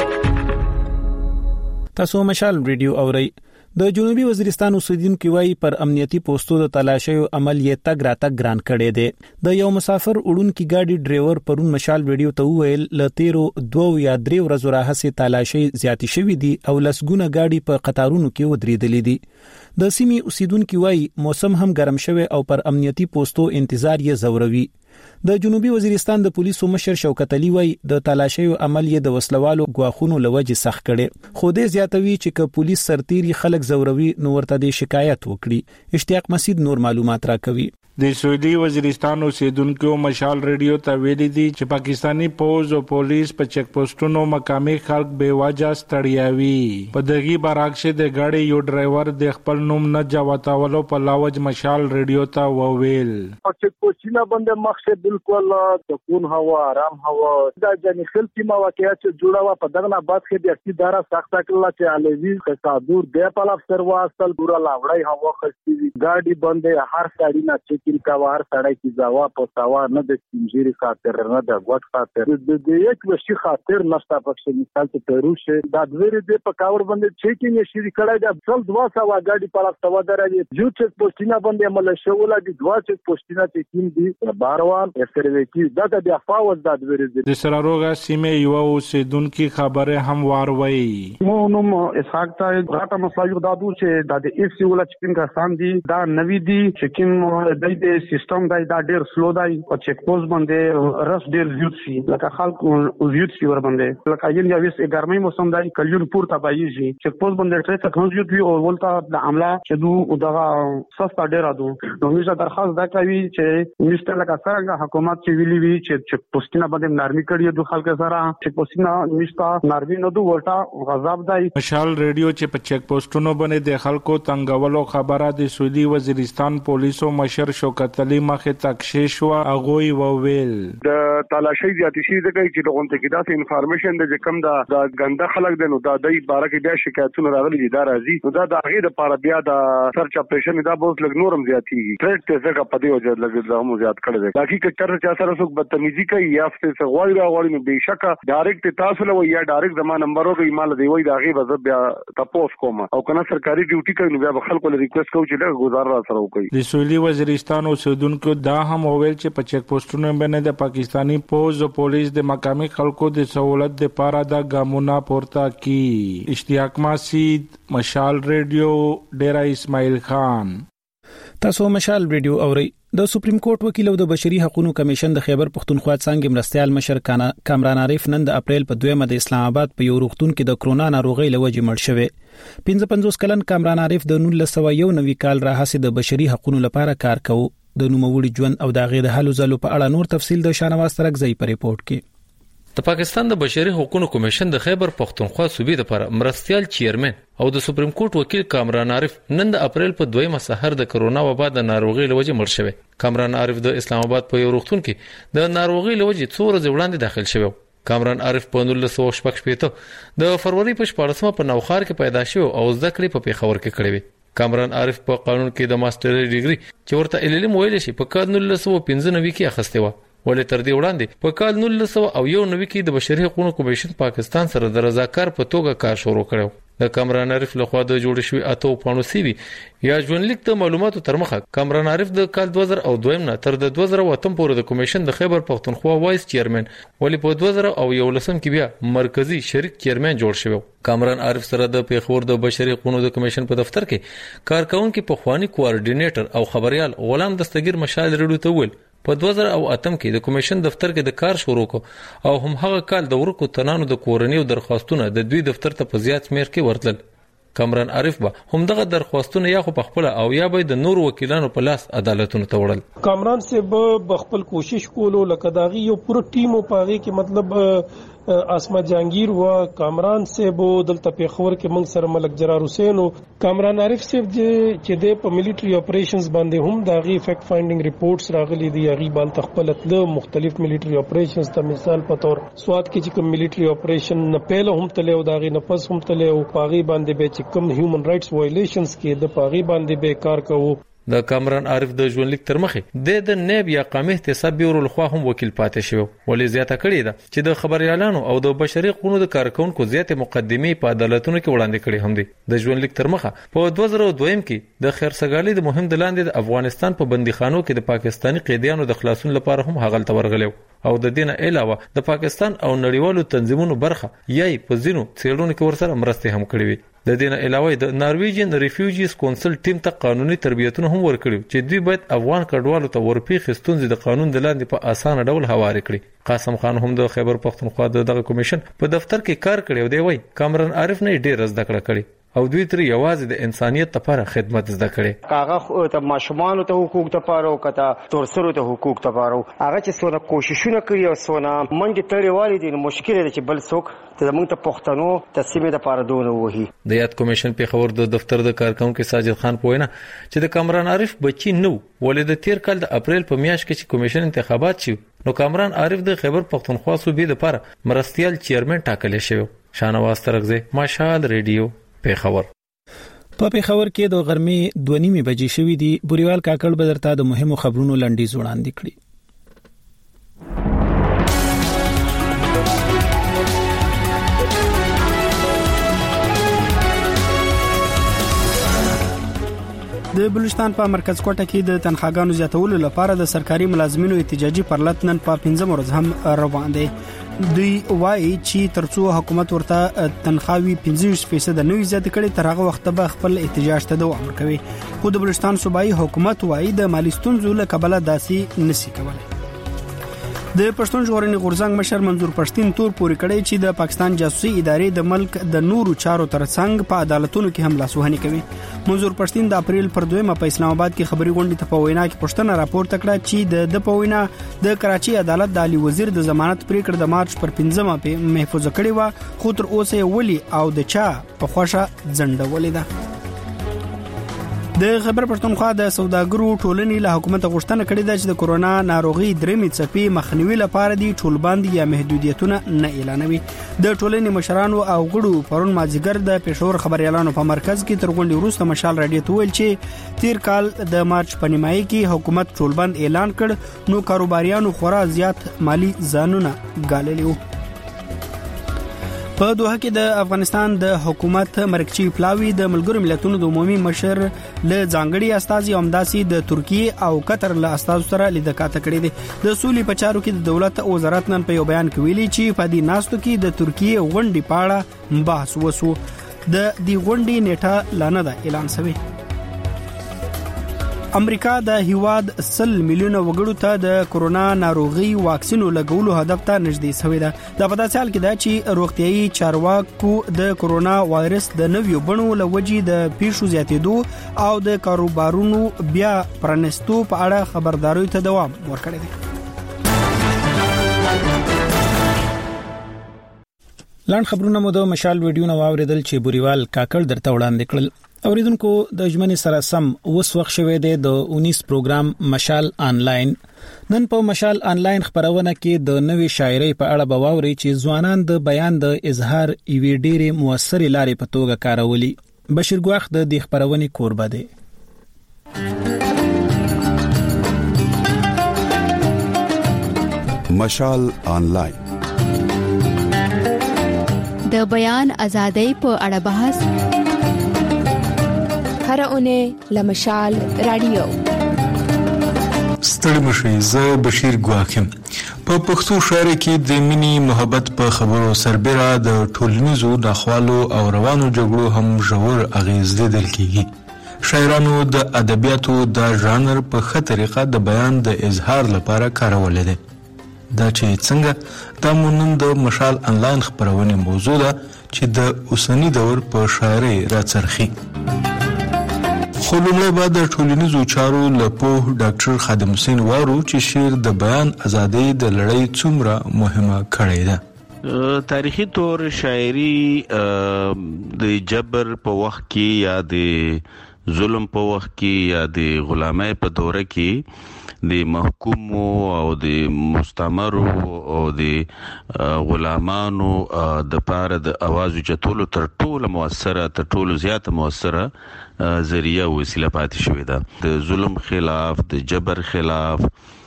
شپږو تاسو مشال ریډیو اورئ د جنوبي وزیرستان اوسیدونکو وايي پر امنیتي پوسټو د تلاشیو عمل یې تګ راتګ ګران کړي دي د یو مسافر وړونکو ګاډي ډرایور پرون مشال ویډیو ته ویل ل 2 یا 3 ورځې راهسي تلاشي زیاتې شوې دي او لسګونه ګاډي په قطارونو کې ودرېدلې دي د سیمې اوسیدونکو وايي موسم هم ګرم شوی او پر امنیتي پوسټو انتظار یې زوروي د جنوبي وزیرستان د پولیسو مشر شوکت علي وای د تلاشیو عمل یې د وسلوالو غواخونو لوجه سخت کړي خو دې زیاتوي چې ک پولیس سرتيري خلک زوروي نو ورته د شکایت وکړي اشتیاق مسعود نور معلومات راکوي د سعودي وزیرستان اوسیدونکو مشال ریډیو ته ویلي دي چې پاکستانی پوز او پولیس په چیک پوسټونو مقامي خلک به واجه ستړیاوي په دغه برعکس د ګاډي یو ډرایور د خپل نوم نه جواتاولو په لاوج مشال ریډیو ته وویل چیک پوسټونه باندې مقصد بالکل سکون هوا آرام هوا دا ځنې خلک مواقعات جوړه وا په دغه بعد کې د اقتدار سخت کړل چې علوی قصادور د پال افسر واستل ګور لاوړی هوا خستی ګاډي بندې هر سړی نه چیکین کا هر سړی کی ځوا په سوا نه د سنجيري خاطر نه د غوټ خاطر د یک وشي خاطر نشته پکې مثال ته پروشه د دوی د په کاور باندې چیکین یې شری کړای د ټول 200 ګاډي په لاسته ودرې یو چک پوسټینا باندې عمل شوله د 2 چک پوسټینا چیکین دي باروان سرویکی دا د افاوز د دوی د سراروغا سیمه یو اوسیدونکو خبره هم واروي مو نوم اسحاق ته غاټه مسایو دادو چې د اف سی ولا چکین کا سان دي دا نوی دي چکین د سیستم دا ډیر سلو دی او چک پوسټ باندې رس ډیر زیات شي لکه خلکو زیات شي ور باندې لکه یل یا وس ګرمي موسم دی کلیون پور ته بایږي چک پوسټ باندې ټریفیک هم زیات وي او ولتا د عمله چې دو دغه سستا ډیر ادو نو موږ درخواست دا کوي چې مستر لکه څنګه حکومت چې ویلي وي چې چک پوسټونه باندې نرمي کړي د خلکو سره چک پوسټونه نشتا نرمي نه دو ولتا غضب دی مشال ریډیو چې په چک پوسټونو باندې د خلکو تنګولو خبره د سعودي وزیرستان پولیسو مشر شوکت علي مخه تکشیش وا اغوي وویل د تلاشي زیاتی شي دغه چې دغه کې دا انفارمیشن د کم دا غنده خلک د نو دا د باره کې بیا شکایتونه راغلي دي دا راځي نو دا د هغه لپاره بیا د سرچ اپریشن دا بوز لګ نورم زیاتیږي ټریډ ته څنګه پدې وجه لګ زمو زیات کړی دی حقیقت تر چا سره څوک بدتمیزي کوي یا څه غوړي راغړي نو بهشکه ډایرکټ تاسو له یا ډایرکټ زما نمبر او ایمیل دی وای دا غي وځ بیا تاسو کوم او کنه سرکاري ډیوټي کوي نو بیا خلکو له ریکوست کوي چې دا گزار را سره وکړي د سعودي وزیرستان اوسیدونکو دا هم وویل چې په چک پوسټونو باندې د پاکستانی پوز او پولیس د مقامي خلکو د سہولت لپاره دا ګامونه پورته کی اشتیاق ماسید مشال ریډیو ډیرا اسماعیل خان تاسو مشال ریډیو اوري د سپریم کورټ وکیل او د بشري حقوقو کمیشن د خیبر پختونخوا څنګه مرستيال مشر کامران عارف نن د اپریل په 2 د اسلام آباد په یو روغتون کې د کرونا ناروغي لوجه مړ شوی 55 کلن کامران عارف د 1990 کال راهسه د بشري حقوقو لپاره کار کوي د نوموړي ژوند او د غیر حل زلو په اړه نور تفصیل د شانواز ترکزئی په ریپورت کې د پاکستان د بشري حقوقو کمیشن د خیبر پختونخوا صوبې لپاره مرستيال چیرمن او د سپریم کورټ وکیل کامران عارف نن د اپریل په 2 سحر د کرونا وبا د ناروغي لوجه مړ شوی کامران عارف د اسلام آباد په یو روغتون کې د ناروغي لوجه 2 ورځې وړاندې داخل شوی کامران عارف په 1988 د فروری په 14 په نوخار کې پیدا شو او زده کړې په پیښور کې کړې وي کامران عارف په قانون کې د ماستر ډیګري چې ورته LLM ویل شي په کال 1995 کې اخیسته و ولې تر دې وړاندې په کال 1991 کې د بشري حقوقو کمیشن پاکستان سره د رضاکار په توګه کار شروع کړو د کامران عارف لخوا د جوړ شوی اته پانو سی وی یا ژوندلیک د معلوماتو تر مخه کامران عارف د کال 2002 نه تر د 2008 پورې د کمیشن د خیبر پختونخوا وایس چیرمن ولی په 2011 کې بیا مرکزی شریک چیرمن جوړ شوی کامران عارف سره د پیښور د بشري حقوقو د کمیشن په دفتر کې کارکونکو په خواني کوارډینیټر او خبريال غلام دستگیر مشال ریډیو ته ویل په 2008 کې د کمیشن دفتر کې د کار شروع کو او هم هغه کال د ورکو تنانو د کورنۍ درخواستونه د دوی دفتر ته په زیات مېر کې ورتل کامران عارف به هم دغه درخواستونه یا خو په خپل او یا به د نور وکیلانو په لاس عدالتونو ته وړل کامران سے به خپل کوشش کولو لکه داغي یو پوره ټیم او پاغي کې مطلب اسما جهانگیر و کامران سے بو دلته پیښور کې موږ سره ملک جرار حسین او کامران عارف سے چې د په ملټری اپریشنز باندې هم داغي فیکټ فایندینګ ریپورټس راغلي دي هغه باندې خپل تل مختلف ملټری اپریشنز ته مثال په تور سواد کې چې کوم ملټری اپریشن نه پهله هم تله او داغي نه پس هم تله او پاغي باندې به چې کوم هیومن رائټس وایلیشنز کې د پاغي باندې به کار کوو د کامران عارف د ژوندلیک تر مخه د نیب یا قومي احتساب بیورو لخوا هم وکیل پاتې شو ولې زیاته کړې ده چې د خبريالانو او د بشري حقوقو د کارکونکو زیاتې مقدمې په عدالتونو کې وړاندې کړې هم دي د ژوندلیک تر مخه په 2002 کې د خیرسګالي د مهم د لاندې د افغانستان په بندیخانو کې د پاکستانی قیدیانو د خلاصون لپاره هم هغه ته ورغلو او د دینه علاوه د پاکستان او نړیوالو تنظیمونو برخه یې په زینو څېړونکو کې ورسره مرسته هم کړې وي د دینه علاوه د نارویجن ریفیوجیز کونسل ټیم ته قانوني تربیتونه هم ورکړي چې دوی باید افغان کډوالو ته ورپیښ ستونزې د قانون د لاندې په اسانه ډول هواري کړي قاسم خان هم د خیبر پختونخوا دغه کمیشن په دفتر کې کار کړی او دی وای کامران عارف نه ډیر زده کړه کړي او دوی تر یوازې د انسانيت لپاره خدمت زده کړي. هغه ته ماشومان ته حقوق ته پاره او کته تورسرو ته حقوق ته پاره هغه چې څونه کوششونه کوي او څونه منډه تړي والي دي مشکل دی چې بل څوک ته موږ ته پښتنو تسمې د پاره دونه وਹੀ. د یاد کمیشن په خبر د دفتر د کارکونکو ساجد خان پوینه چې د کامران عارف بچی نو ولې د تیر کال د اپریل په میاشت کې چې کمیشن انتخابات شي نو کامران عارف د خیبر پختونخوا صوبې لپاره مرستيال چیرمن ټاکل شوی. شانواز ترغزه مشال ریډیو پیښور. په پیښور کې د غرمې 2:30 بجې شوې دي. بوريوال کاکړ بدرته د مهمو خبرونو لنډیز وړاندې کړي. د بلوچستان په مرکز کوټه کې د تنخواګانو زیاتولو لپاره د سرکاري ملازمینو احتجاجي پرلط نن په 15 ورځ هم روان دي. دوی وایي چې ترڅو حکومت ورته تنخواوي 15% نوي زیات کړي تر هغه وخت به خپل احتجاج ته دوام ورکوي. خو د بلوچستان صوبایي حکومت وایي د مالی ستونزو له کبله داسې نشي کولای. د پښتون ژغورنې غورځنګ مشر منظور پښتين تور پورې کړی چې د پاکستان جاسوسي ادارې د ملک د نورو چارو ترڅنګ په عدالتونو کې هم لاسوهنه کوي. منظور پښتين د اپریل پر 2 په اسلام آباد کې خبري غونډې ته په وینا کې پښتنه راپورته کړه چې د پوینا د کراچي عدالت د علي وزیر د ضمانت پریکړه د مارچ پر 15 په محفوظ کړي و خو تر اوسه ولي او د چا په خوښه ځنډه ولیده. د خیبر پښتونخوا د سوداګرو ټولنې له حکومت غوښتنه کړې ده چې د کورونا ناروغي درېمې څپې مخنیوي لپاره دي ټولباندي یا محدودیتونه نه اعلانوي. د ټولنې مشرانو او غړو پرون مازیګر د پېښور خبريالانو په مرکز کې تر غونډې وروسته مشال رادیو ته ویل چې تیر کال د مارچ په نیمایي کې حکومت ټولبند اعلان کړ نو کاروباریانو خورا زیات مالی ځانونه ګاللي وو. په دوحه کې د افغانستان د حکومت مرکزی پلاوی د ملګرو ملتونو د عمومي مشر له ځانګړي استازي اومداسي د ترکیه او قطر له استازو سره لیدکاته کړې دي. د سولې په چارو کې د دولت وزارت نن په یو بیان کې ویلي چې په دې ناستو کې د ترکیه غونډې پاړه بحث وسو. د دې غونډې نیټه لا نه ده اعلان شوی. امریکا د هیواد 100 میلیونه وګړو ته د کورونا ناروغي واکسینو لګولو هدف ته نږدې شوې ده. دا په داسې حال کې ده چې روغتيایي چارواکو د کورونا وایرس د نویو بڼو لوجي د پیښو زیاتېدو او د کاروبارونو بیا پرانستو په اړه خبرداري ته دوام ورکړی دی. لاند خبرونه مو د مشال ویډیو نو اوریدل چې بوريوال کاکړ درته وړاندې کړل. اوریدونکو د ژمنې سره سم اوس وخت شوه د 19 پروګرام مشال آنلاین. نن په مشال آنلاین خبرونه کې د نوې شاعرۍ په اړه بواوري چې ځوانان د بیان د اظهار ایوي ډېرې موثرې لارې په توګه کارولي. بشیر ګواخ د دې خبرونه کوربه دی. مشال آنلاین د بیان ازادۍ په اړه بحث هر اونۍ لمشال رادیو. ستړي مشي زه بشیر ګواکم. په پښتو شاعرۍ کې د مینی محبت په خبرو سربېره د ټولنیزو داخوالو او روانو جګړو هم ژور اغیز لیدل کیږي. شاعرانو د ادبیاتو د ژانر په ښه طریقه د بیان د اظهار لپاره کارول دي. دا چې څنګه د مونږ د مشال آنلاین خبرونه موضوع ده چې د اوسنی دور په شاعرۍ راڅرخي. خو لومړی بعد د ټولنیزو چارو لپاره ډاکټر خادم حسین وارو چې شعر د بیان ازادۍ د لړۍ څومره مهمه کړې ده. تاریخي طور شاعري د جبر په وخت کې یا د ظلم په وخت کې یا د غلامۍ په دوره کې د محکوم او د مستعمرو او د غلامانو د پاره د आवाज چتولو تر ټولو موثره تر ټولو زیات موثره ذریعہ وسیله پاتې شوې ده. د ظلم خلاف، د جبر خلاف،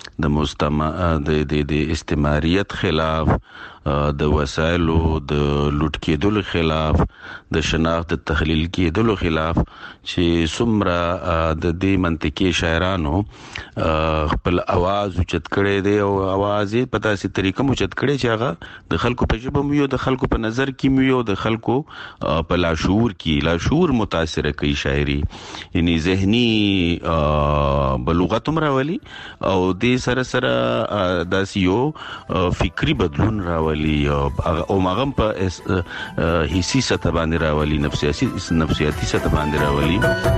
د استعماریت خلاف، د وسایلو د لوټ کېدلو خلاف، د شناخت د تخلیل کېدلو خلاف چې څومره د دې منطقي شاعرانو خپل आवाज اوچت کړي دي او आवाज یې په تاسو طریقه اوچت کړي چې هغه د خلکو په ژبه مو یو د خلکو په نظر کې مو یو د خلکو په لاشعور متاثر کوي شاعري، یعنی ذهني بلوغت هم راولي او د سره داسې یو فکری بدلون راولي راولي او ماغم په حسي سطح باندې راولي نفسیاتي سطح باندې راولي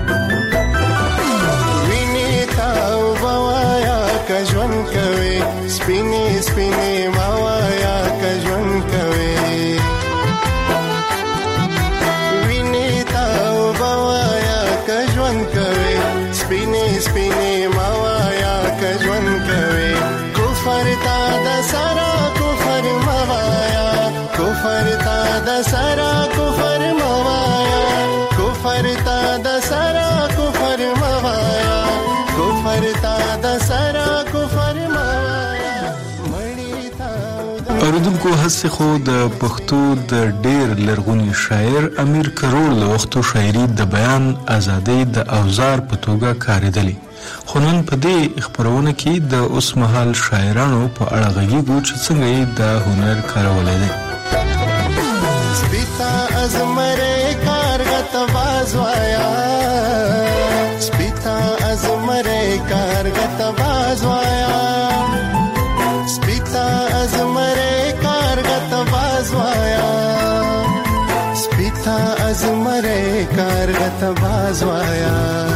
ویني تاو بوایا کژون کوي سپینې سپینې موایا کژون کوي ویني تاو بوایا کژون کوي سپینې سپینې موایا کژون کوي کفر تا د سرا کفر موایا کفر تا د سرا کفر موایا کفر تا د سرا کفر موایا کفر تا د سرا کفر موایا اوریدونکو هڅه خو د پښتو د ډېر لرغوني شاعر امیر کروړ له وختو شاعري د بیان ازادۍ د اوزار په توګه کارېدلې خو نن په دې خبرونه کې د اوس مهال شاعرانو په اړه غږیږو چې څنګه یې د هنر کارولای دی سپیتا ازمره کارګت بازوایا سپیتا ازمره کارګت بازوایا سپیتا ازمره کارګت بازوایا سپیتا ازمره کارګت بازوایا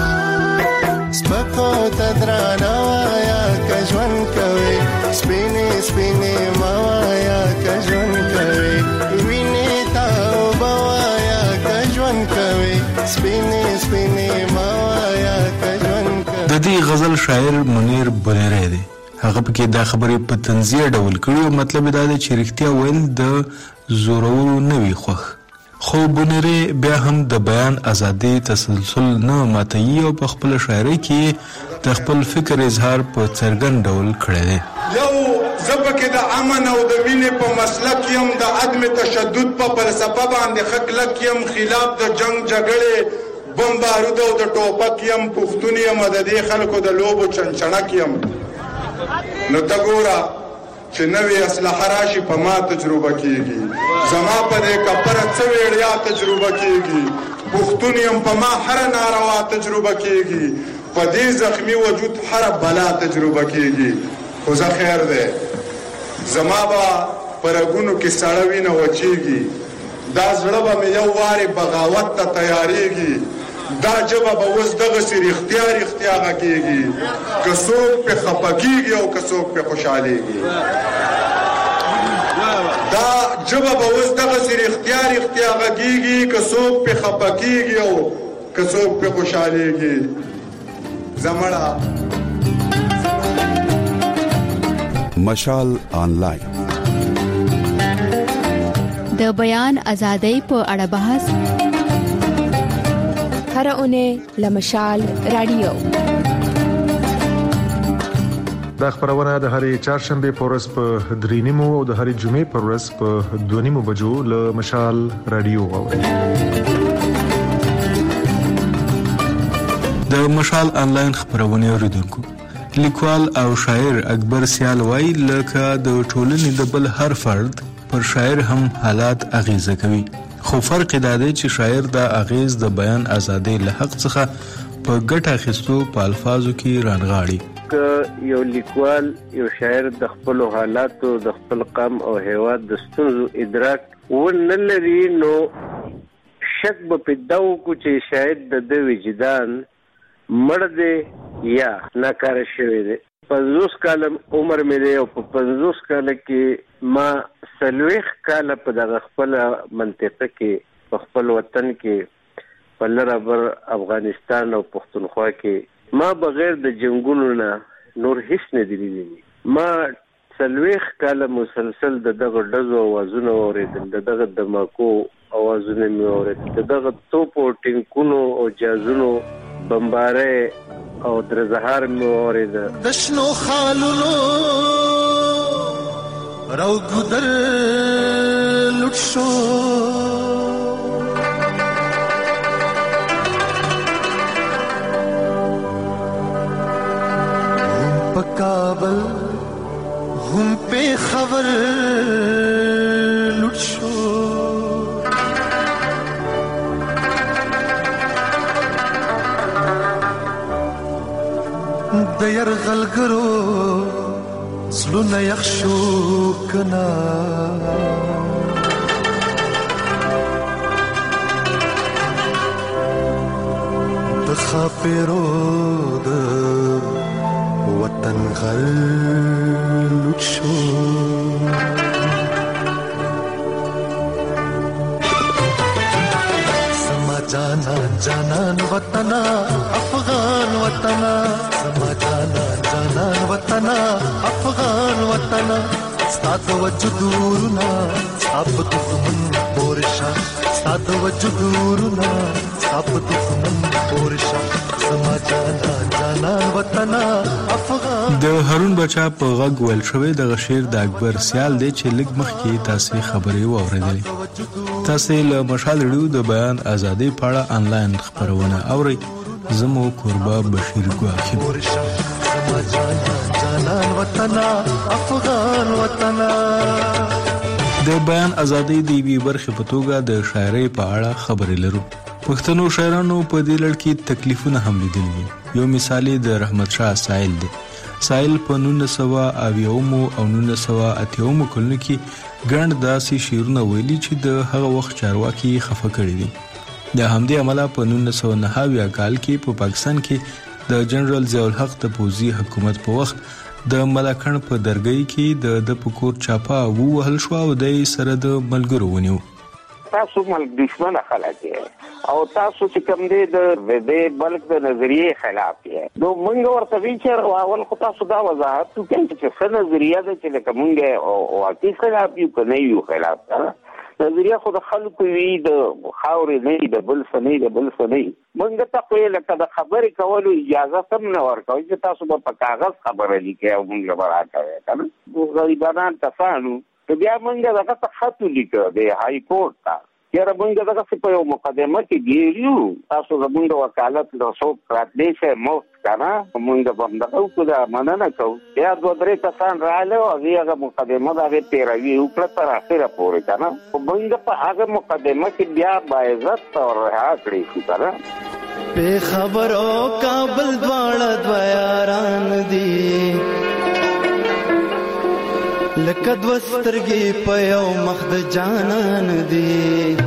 سپکو تدرانوایا کژون کوي سپینې سپینې موایا کژون کوي ویني تاو بوایا کژون کوي سپینې سپینې موایا کژون کوي د دې غزل شاعر منیر بلیری دی هغه پکې دا خبرې په تنزیه ډول کړي او مطلب دا دی چې رښتیا ویل د زورورو نه وي خوښ خو بنيري بیا هم د بیان ازادي تسلسل نه ماتوي او په خپل شاعري کې د خپل فکر اظهار په څرګند ډول کړی دی یو زبکه د امن او د مینې په مسلک یم د عدم تشدد په فلسفه باندې خلک یم خلاف د جنگ جګړې بم بارود او د ټوپک یم پښتون یم د دې خلکو د لوبو چنچنک یم نو تا ګوره چې نوې اسلحه راشي په ما تجربه کیږي زما په دې کپره څه ویړیا تجربه کیږي پښتون یم په ما هر ناروا تجربه کیږي په دې زخمی وجود هر بلا تجربه کیږي خو زه خیر دی زما به پرګونو کې سړه وینه وچیږي دا زړه به مې یو وارې بغاوت ته تیاریږي دا جبه به اوس دغسې رښتیا رښتیا غږېږي که څوک پې خفه کېږي او که څوک پې خوشحالېږي دا جبه به اوس دغسې رښتیا رښتیا غږېږي که څوک پې خفه کېږي او که څوک پې خوشحالېږي زمړه مشال آنلاین د بیان ازادۍ په اړه بحث هر اونۍ لمشال رادیو دا خبرونه د هرې چهارشنبه په ورځ په 3:30 او د هرې جمعې په ورځ په 2:30 بجو له مشال رادیو واورئ د مشال آنلاین خبرونه اوریدونکو لیکوال او شاعر اکبر سیال وای لکه د ټولنې د بل هر فرد پر شاعر هم حالات اغیزه کوي خو فرق دا دی چې شاعر دا اغیز د بیان ازادۍ له حق څخه په ګټه اخیستو په الفاظو کې رانغاړي که یو لیکوال یو شاعر د خپل حالاتو د خپل قوم او هیواد د ستونزو ادراک ونلري نو شک به پیدا وکړي چې شاید د وجدان مړ دی یا ناکاره شوی دی 50 کال عمر مې دی او په 50 کال کې ما 40 کال په دغه خپل منطقه کې په خپل وطن کې په لربر افغانستان او پښتونخوا کې ما بغیر د جنگونو نه نور هیڅ نه دی لیدلی ما 40 کال مسلسل دغه ډزو اوازونه اوریدل دغه دماکو اوازونه مې اوریدل دغه توپ او ټینکونو او جازونو بمباره او درزهار مې اوریدل دشنو خالونو راو ګدر لټ شو په کابل هم په خبر لټ شو د يرغلګرو زلونه یخ شو کنا د خاپیرو د وطن غل لوټ شو سما جانان وطنا افغان وطنا سما جانان وطنا افغان وطنا ستاد وجودورنا اب دښمن پورشا ستاد وجودورنا اب دښمن پورشا سما جانان وطنا افغان د هارون بچا په غږ ویل شوی د شعر د اکبر سیال دی چې لږ مخکې تاسو خبرې واوریدلې. تاسو له مشال ریډیو د بیان ازادي په اړه انلاین خبرونه اورئ. زمو قربا بشیر ګواخي. سما جانان وطنا افغان وطنا د بیان ازادي د وی برخه په توګه د شاعرۍ په اړه خبرې لرو. پښتنو شاعرانو په دې لړ کې تکلیفونه هم لیدلي. یو مثال د رحمت شاه سائل دی. سائل په 1980 او 1980 کلونو کې ګڼ داسې شعرونه ویلي چې د هغه وخت چارواکي خفه کړي دي. د همدې عمله په 1990 کال کې په پاکستان کې د جنرال ضیاء الحق د پوځي حکومت په وخت د ملاکن په درګۍ کې د پکور چاپا وهل شو او د سره د ملګرو ونیو. تاسو ملک دشمن خلک او تاسو چې کوم دي د بلک د نظریه خلاف یې نو موږ ورته ویچر اول خو تاسو دا وضاحت کوئ چې څه نظریه ده چې لکه موږ او اتی خلاف یو کنه یو خلاف نظریه خو د خلکو وی د خاورې نه د بل سنې موږ ته خو لکه د خبرې کولو اجازه هم نه ورکوي چې تاسو په کاغذ خبرې لیکئ او موږ به راکوي کنه غریبانان کسانو بیا موږ دغه ته خط لیکو د های کورټ ته یاره موږ دغه په یو مقدمه کې ګیریو تاسو زموږ وکالت له څوک راتلی شي مفت کنه موږ به دغه وکړو مننه کوو بیا دوه درې کسان راغله او هغه مقدمه دغه پیروي وکړه تر اخره پورې کنه موږ په هغه مقدمه کې بیا باعزت او رها کړی شو کنه په خبرو کابل دواړه دویاران دي لکه دوسترګي په یو مخ د جانان دي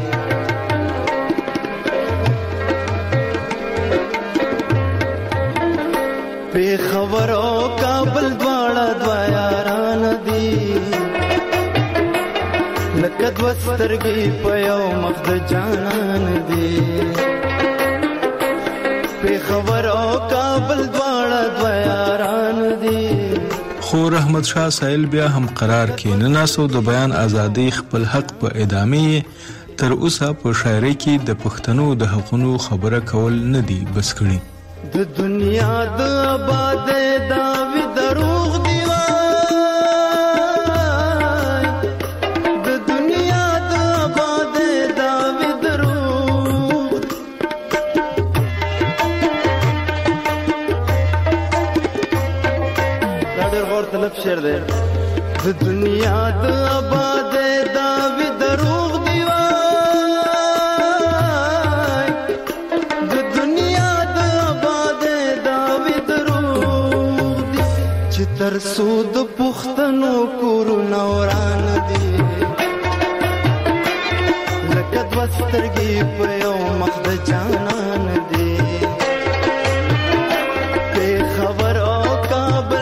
په خبرو کابل دواړه دویاران دي لکه دوسترګي په یو مخ د جانان دي په خبرو کابل دواړه دویاران دي. خو رحمت شاه سائل بیا هم قرار کې نه ناسو د بیان ازادي خپل حق په ادامه تر اوسه په شاعرۍ کې د پښتنو د حقونو خبره کول نه دی بس کړي. د دنیا د آباد داوی دروغ دی وای د دنیا د آباد داوی دروغ طلب شعر دی د دنیا د آباد داوی دروغ دی وای د دنیا د آباد داوی دروغ دی چې تر سود پښتنو کورونه وران دي لکه دوسترګي په یو مخ د جانان دي په خبر او کابل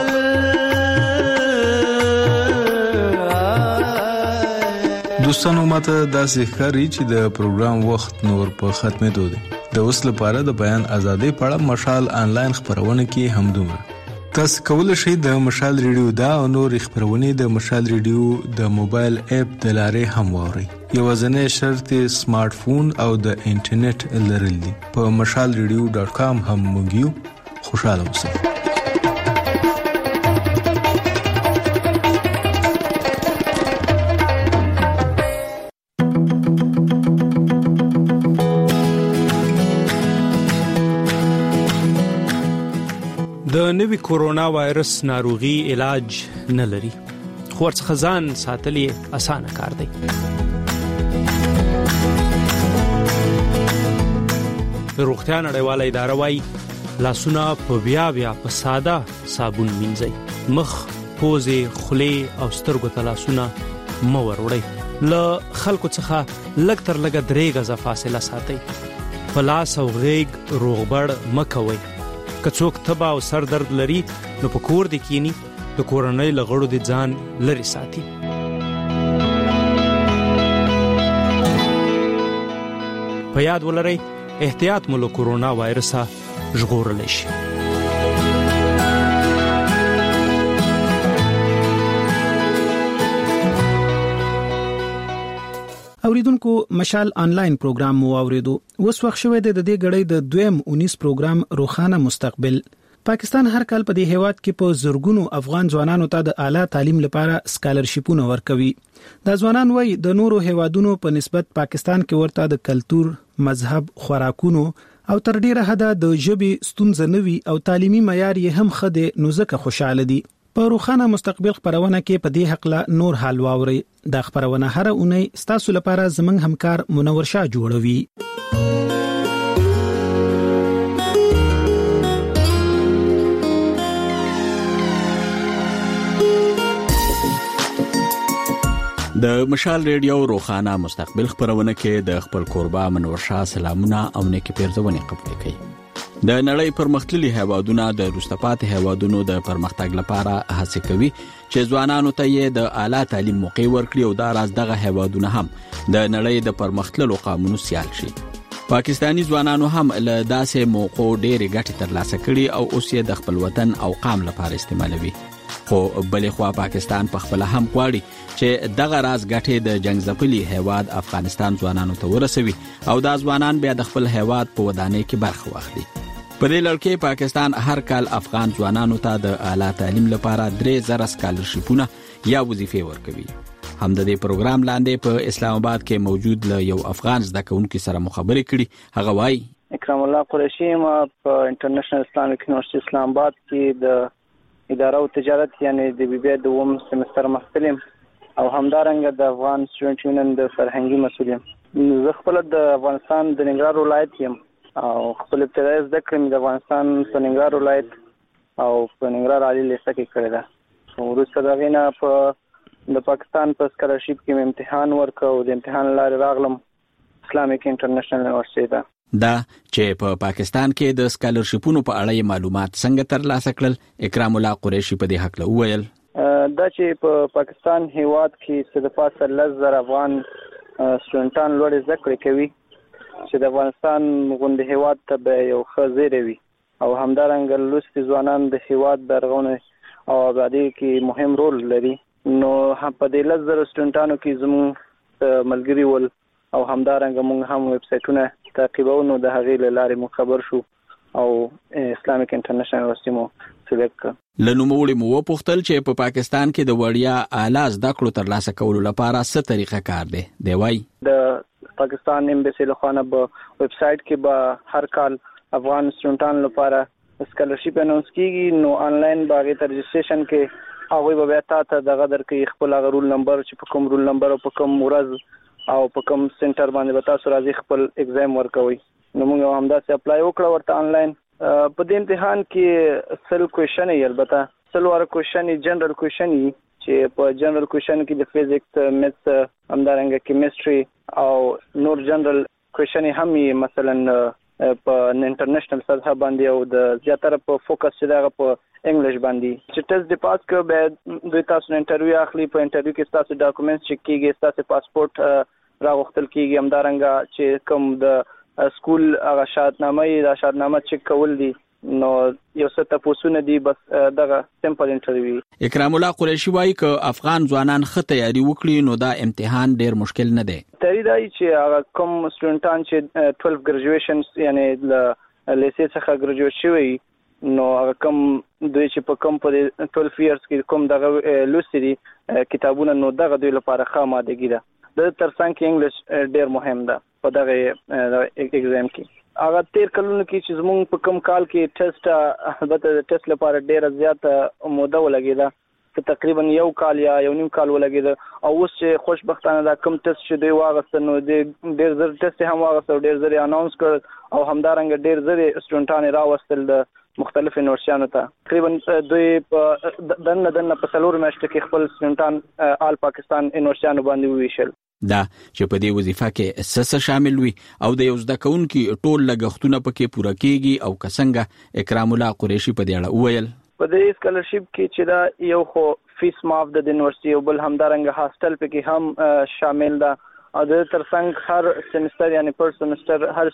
دوستانو ماته داسې ښکاري چې د پروګرام وخت نور په ختمېدو دی. د اوس لپاره د بیان ازادۍ په اړه مشال آنلاین خبرونه کې همدومره. تاسو کولی شئ د مشال ریډیو دا او نور خبرونه د مشال ریډیو د موبایل اپ د لارې هم واورئ. یوازینی شرط سمارټ فون او د انټرنیټ لرل دي. په mashalradio.com هم موږ یو. خوشاله اوسئ. د نوي کورونا وایرس ناروغي علاج نه لري خو ورڅخه ځان ساتل یې اسانه کار دی. روغتیا نړیواله اداره وايي لاسونه په بیا په ساده صابون مینځئ، مخ پوزې خولې او سترګو ته لاسونه مه وروړئ. له خلکو څخه لږ تر لږه 3 غزه فاصله ساتئ. په لاس او غېږ روغبړ مه کوئ. که څوک تبه او سر درد لري نو په کور دې کینی، د کورنۍ له غړو دې ځان لرې ساتي. په یاد ولرئ احتیاط مو له کورونا وایرسه ژغورلی شي. اوریدونکو مشال آنلاین پروګرام مو اوریدو. اوس وخت شوه د دې غړې د 219 پروګرام روخانه مستقبل. پاکستان هر کال په دې هیواد کې په زورګونو افغان ځوانانو ته د اعلی تعلیم لپاره سکالرشیپونه ورکوي. دا ځوانان وایي د نورو هیوادونو په نسبت پاکستان کې ورته د کلچر، مذهب، خوراکونو او تر ډیره حده د ژبې ستونزې نوي او تعلیمي معیار یې هم خده نو ځکه خوشاله دي. په روخانه مستقبل خبرونه کې په دې حق لا نور حال واوري. دا خبرونه هر اونۍ ستاسو لپاره زمنګ همکار منور شاه جوړوي. د مشال ریډیو روخانه مستقبل خبرونه کې د خپل قربا منور شاه سلامونه او نیکی پیرزونه قبول کړي. د نړۍ پرمختللي هیوادونه د وروسته پاتې هیوادونو د پرمختګ لپاره هڅه کوي چې ځوانانو ته یې د اعلی تعلیم موقع ورکړي او دا راز دغه هیوادونه هم د نړۍ د پرمختللو قانونو سیال شي. پاکستانی ځوانانو هم له داسې موقعو ډېرې ګټې ترلاسه کړي او اوس یې د خپل وطن او قام لپاره استعمالوي. خو بلې خوا پاکستان په خپل هم غواړي چې دغه راز ګټې د جنگ ځپلي هیواد افغانستان ځوانانو ته ورسوي او دا ځوانان بیا د خپل هیواد په ودانۍ کې برخه واخلي. په دې لړ کې پاکستان هر کال افغان ځوانانو ته د اعلی تعلیم لپاره 3000 سکالرشیپونه یا وظیفې ورکوي. هم د دې پروګرام لاندې په اسلام آباد کې موجود له یو افغان زده کوونکي سره مخابره کړي. هغه وایي اکرام الله قریشی ما په انټرنیشنل اسلامیک یونیورسيټي اسلام آباد کې د اداره او تجارت یعنی د بي بي دوم سمستر محصل او همدارنګه د افغان سټوډنټ یونین د فرهنګي مسؤل یم. زه خپل د افغانستان د ننګرهار ولایت یم او خپل ابتدایي زده کړې د افغانستان په ننګرهار ولایت او په ننګرهار عالی لیسه کې کړې ده. وروسته د هغې نه په د پاکستان په سکالرشیپ کې مې امتحان ورکړ او د امتحان لارې راغلم اسلامیک انټرنیشنل یونیورسيټي ته. دا چې په پاکستان کې د سکالرشیپونو په اړه معلومات څنګه ترلاسه کړل، اکرام الله قریشی په دې حق له وویل. دا چې په پاکستان هیواد کې څه د پاسه 10,000 افغان سټوډنټان لوړې زده کړې کوي چې د افغانستان غونډې هیواد ته به یو ښه زیری وي او همدارنګه لوستي ځوانان د هیواد د رغونې او آبادۍ کې مهم رول لري. نو په دې 10,000 سټوډنټانو کې زموږ ملګري ول او همدارنګه موږ هم ویب سایټونه تعقیبو. نو د هغې له لارې مو خبر شو او اسلامیک انټرنیشنل یونیورسيټي مو سلیکټ کړ. له نوموړي مو وپوښتل چې په پاکستان کې د وړیا اعلی زده کړو ترلاسه کولو لپاره څه طریقه کار دی. دی وایي د پاکستان ایمبیسي له خوا نه په ویب سایټ کې به هر کال افغان سټوډنټانو لپاره سکالرشیپ اناونس کیږي. نو آنلاین به هغې ته رجسټریشن کې هغوی به بیا تا ته دغه درکوي خپل هغه رول نمبر چې په کوم رول نمبر او په کوم ورځ او په کوم سنټر باندې به تاسو راځي خپل اگزام ورکوي. نو موږ همداسې اپلای وکړه ورته آنلاین. په دې امتحان کې 100 کوېشن یې البته 100 کوېشن جنرال کوېشن یې چې په جنرال کوېشن کې د فزیکس، میتس، همدارنګه کیمستري او نور جنرال کوېشن هم یې مثلا په انټرنیشنل سطح باندې او د زیاتره په فوکس چې دغه په انګلیش باندې چې ټیسټ د پاس کړو به دوی تاسو انټرویو اخلي. په انټرویو کې تاسو ډاکومېنټس چک کیږي، تاسو پاسپورت راغوښتل کیږي، همدارنګه چې کوم د سکول هغه شهادتنامه د شهادتنامه چک کول دي. نو یو څه تاسو دي بس دغه سمپل انټرویو. اکرام الله قریشی وایي چې افغان ځوانان ښه تیاری وکړي نو دا امتحان ډیر مشکل نه دی. تیاری دی چې هغه کوم سټوډنټان چې 12 ګریجویشن یعنی له لیسې څخه ګریجویټ شوی نو هغه کوم دوی چې په کوم په 12 ایئرز کې کوم دغه لوستي دي کتابونه نو دغه دوی لپاره ښه آمادګي ده. د ترڅنګ کې انګلیش ډیر مهم ده په دغه ایگزام کې. هغه 13 کلونو کې چې زموږ په کوم کال کې ټیسټ البته د ټیسټ لپاره ډیره زیاته موده ولګېده چې تقریبا یو کال یا یو نیم کال ولګېده او اوس چې خوشبختانه دا کوم ټیسټ چې دوی واغسته نو ډیر زر ټیسټ هم واغسته ډیر زر اناونس کړ او همدارنګه ډیر زر سټوډنټان راوستل د مختلف یونیورسيانو ته. تقریبا دوی په دنه په څلور میاشتو کې خپل سټوډنټان آل پاکستان یونیورسيانو باندې وویشل. دا چې په دې وظیفه کې څه شامل وي او د یو زده کوونکي ټول لګښتونه پکې پوره کیږي او څنګه اکرام الله قریشي په دې اړه وویل. په دې سکالرشپ کې چې دا یو خو فیس معاف د یونیورسيټي او بل همدارنګه هاستل پکې هم شامل ده او د ترڅنګ هر سیمستر یعنی پر سیمستر هر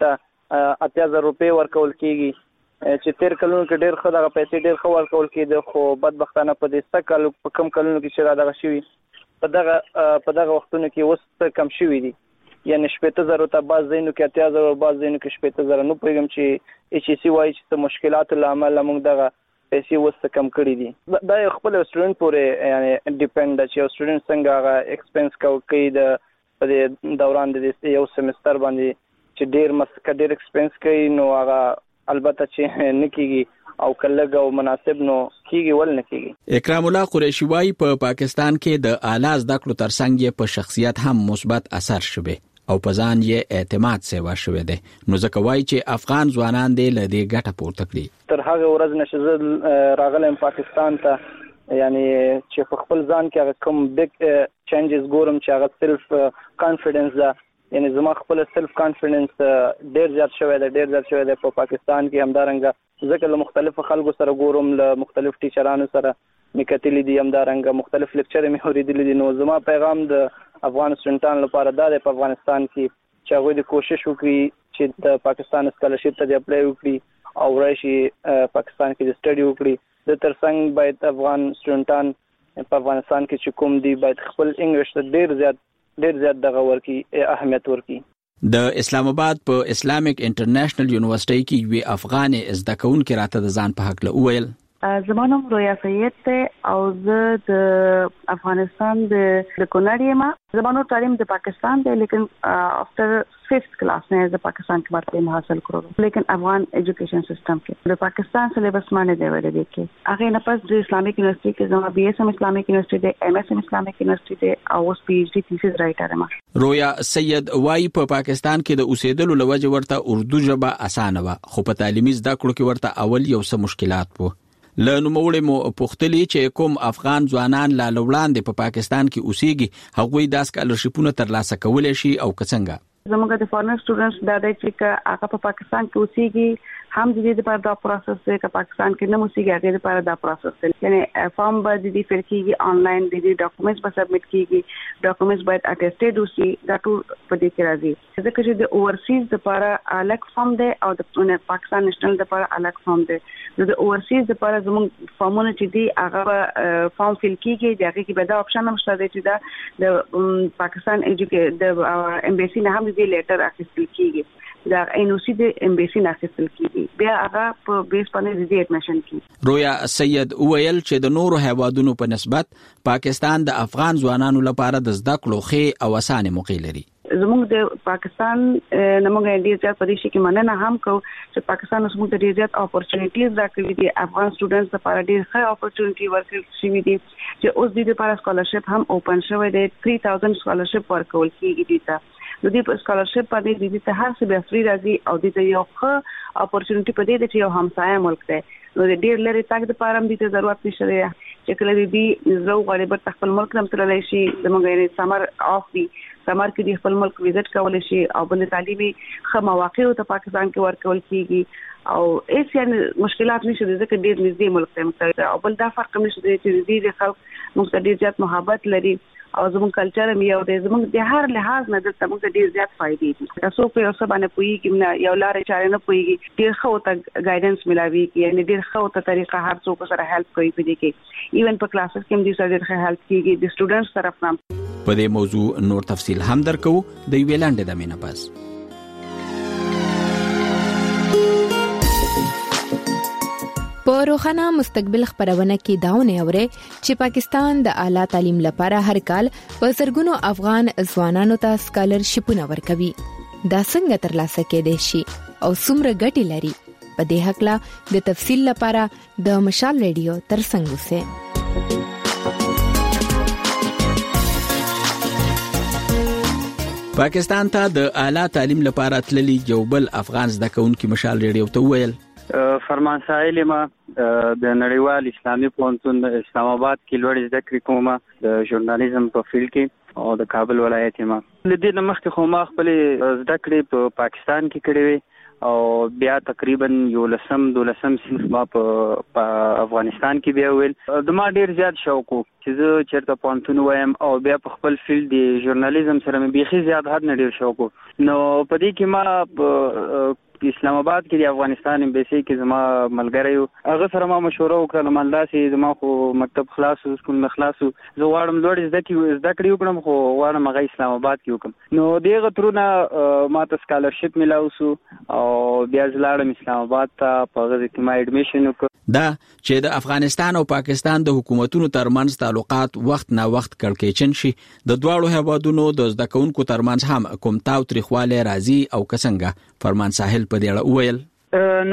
سټوډنټ 8000 روپے ورکول کیږي چې تیر کلونو کې ډېر ښه دغه پیسې ډېر ښه ورکول کېده خو بدبختانه په دې سکه په کم کلونو کې چې دغه شوي په دغه وختونو کې اوس کم شوي دي یعنی 7000 ته بعض ځینو کې 8000 او بعض ځینو کې 7000 نو پیغام چې ایچ سی وای چې مشکلات لامل موږ دغه پیسې وسته کم کړی دي. دا یو خپل سټوډنټ پورې یعنی ډیپند چې یو سټوډنټ څنګه هغه ایکسپنس کوي د په دوران د یو سیمستر باندې چې ډېر ایکسپنس کوي نو هغه البته چې نکېږي او کله او مناسب نو کېږي ول نکېږي. اکرام الله قریشي وايي په پاکستان کې د اعلی زده کړو ترڅنګ په شخصیت هم مثبت اثر شوه او په ځان یې اعتماد سیوا شوه دی. نو ځکه وايي چې افغان ځوانان دې له دې ګټه پورته کړي. تر هغه ورځ نشزل راغلم پاکستان ته یعنی چې په خپل ځان کې هغه کوم بیگ چینجز ګورم چې هغه سیلف کانفیډنس ده یعنی زما خپل سیلف کانفیډنس ډېر زیات شوی دی په پاکستان کې همدارنګه ځکه له مختلفو خلکو سره ګورم له مختلف ټیچرانو سره میکتلی دي همدارنګه مختلف لیکچر مې اوریدلی دي. نو زما پیغام د افغان سټوډنټانو لپاره دا دی په افغانستان کې چې هغوی د کوشش وکړي چې د پاکستان سکالرشپ ته د اپلای وکړي او راشي پاکستان کې د سټډي وکړي. د ترڅنګ باید افغان سټوډنټان په افغانستان کې چې کوم دي باید خپل انګلیش ته ډېر زیات دغه ورکي اهمیت ورکي. د اسلام آباد په اسلامیک انټرنیشنل یونیورسيټي کې یو افغان زده کوونکی راته د ځان په حق له وویل. زمانم رویا سید ته او زه د افغانستان د کونړ یم. زمانو تعلیم د پاکستان دی لیکن افټر 5th کلاس نه د پاکستان کې مرتبه حاصل کړو لیکن افغان ایجوکیشن سیستم کې د پاکستان سلیبس باندې دی ویل دي کې هغه نه پس د اسلامیک یونیورسيټي کې زما بي اس ام اسلامیک یونیورسيټي دی ام اس ام اسلامیک یونیورسيټي دی او اوس پی ایچ ډی تھیسس رائټر یم. رویا سید وايي په پاکستان کې د اوسېدلو لوجه ورته اردو ژبه اسانه و خو په تعلیمي زده کړو کې ورته اول یو څه مشکلات وو. لنوموړې مو پوښتلې چې کوم افغان ځوانان لا وړاندې په پاکستان کې اوسېږي هغوی د سکالرشپونو ترلاسه کولی شي او څنګه. زموږ د فارنر سټوډنټس دا دی چې هغه په پاکستان کې اوسېږي هم د دې لپاره دا پروسس دی چې پاکستان کې نه اوسېږي هغه لپاره دا پروسس دی یعنی فارم به د دې فل کېږي آنلاین د دې ډاکومېنټس به سبمټ کېږي ډاکومېنټس باید اټیسټډ وشي دا ټول په دې کې راځي. ځکه چې د اوورسیز لپاره الګ فارم دی او د پاکستان نېشنل لپاره الګ فارم دی. د اوورسیز لپاره زموږ فارمونه چې دی هغه فارم فل کېږي دغه کې به دا اپشن هم شته چې دا د پاکستان د امبیسي نه هم د لیټر اخیستل کېږي دا ان او سی د امبیسي نه اخیستل کېږي بیا هغه په بیس باندې د اډمیشن کېږي. رویا سید ویل چې د نورو هیوادونو په نسبت پاکستان د افغان ځوانانو لپاره د زده کړو ښې او اسانه موقع لري. زموږ د پاکستان نمونږ ډیر زیات پدې شي کې مننه هم کو چې پاکستان زموږ ته ډیر زیات اپورچونټیز راکړي دي. افغان سټوډنټس لپاره ډیر ښه اپورچونټي ورکړل شوې دي چې اوس د لپاره سکالرشپ هم اوپن شوی دی. 3000 سکالرشپ ورکول کېږي دي ته د دې سکالرشپ په دې ته هر څه به فری راځي او د دې یو ښه اپورچونټي په دې چې یو همسایه ملک دی نو د ډیر لري تاګ د پاره هم د ضرورت نشته چې کله دې زو غړي به خپل ملک هم تللی شي زموږ یې سمر اف دی سمر کې د خپل ملک وزټ کولای شي او بل تعلیمي ښه مواقع ته پاکستان کې ورکول کېږي او هیڅ یعنی مشکلات نشته ځکه ډیر نږدې ملک ته او بل دا فرق نشته چې دې خلک موږ ته ډیر زیات محبت لري او زموږ کلچر هم یو دی زموږ د هر لحاظ نه دلته موږ ډیر زیات فائدې دي. تاسو په یو څه باندې پوهیږئ نه یو لارې چارې نه پوهیږئ ډیر ښه ته ګایډنس ملاوي یعنی ډیر ښه ته طریقه هر څوک سره هیلپ کوي په دې کې ایون په کلاسز کې هم دې سره ډیر هیلپ کیږي د سټوډنټس طرف نه. په دې موضوع نور تفصیل هم درکو د ویلاندې د مینه پاس. په روښانه مستقبل خبرونه کې داونه اوري چې پاکستان د اعلی تعلیم لپاره هر کال په زرګونو افغان ځوانانو ته سکالرشپونه ورکوي. دا څنګه ترلاسه کېدای شي او څومره ګټې لري؟ په دې حق لا د تفصیل لپاره د مشال ریډیو ترڅنګ اوسئ. پاکستان ته د اعلی تعلیم لپاره تللی یو بل افغان زده کوونکی مشال ریډیو ته ویل فرمان ساحل ما د نړیوال اسلامي پوهنتون اسلام آباد کې لوړ زده کړې کوم د ژورنالیزم په فیلډ کې او د کابل ولایت ما د دې مخکې خو ما خپل زده کړې په پاکستان کې کړې وې او بیا تقریبا 11 صنف ما په افغانستان کې بیا ویل د ما ډیر زیات شوق چې زه چیرته پوهنتون وایم او بیا په خپل فیلډ د ژورنالیزم سره مې بيخي زیات حد نه ډیر شوق نو په دې کې ما اسلام آباد کې د افغانستان امبیسي کې زما ملګری هغه سره ما مشوره وکړه مالداسي زما خو مکتب خلاص او سکول مخلاص زه واړم لوړ زده کړې وکړم خو واړم هغه اسلام آباد کې وکم نو دغه ترونه ما ته سکالرشپ ملاو سو او بیا ځلاړم اسلام آباد ته په هغه کې ما اډمیشن وکړ دا چې د افغانستان او پاکستان د حکومتونو ترمنځ تعلقات وخت نه وخت کړکېچن شي د دواړو هیوادونو د زده کوونکو ترمنځ هم کوم تاو تریخواله راځي او کسنګه فرمان ساحل په دې اړه وویل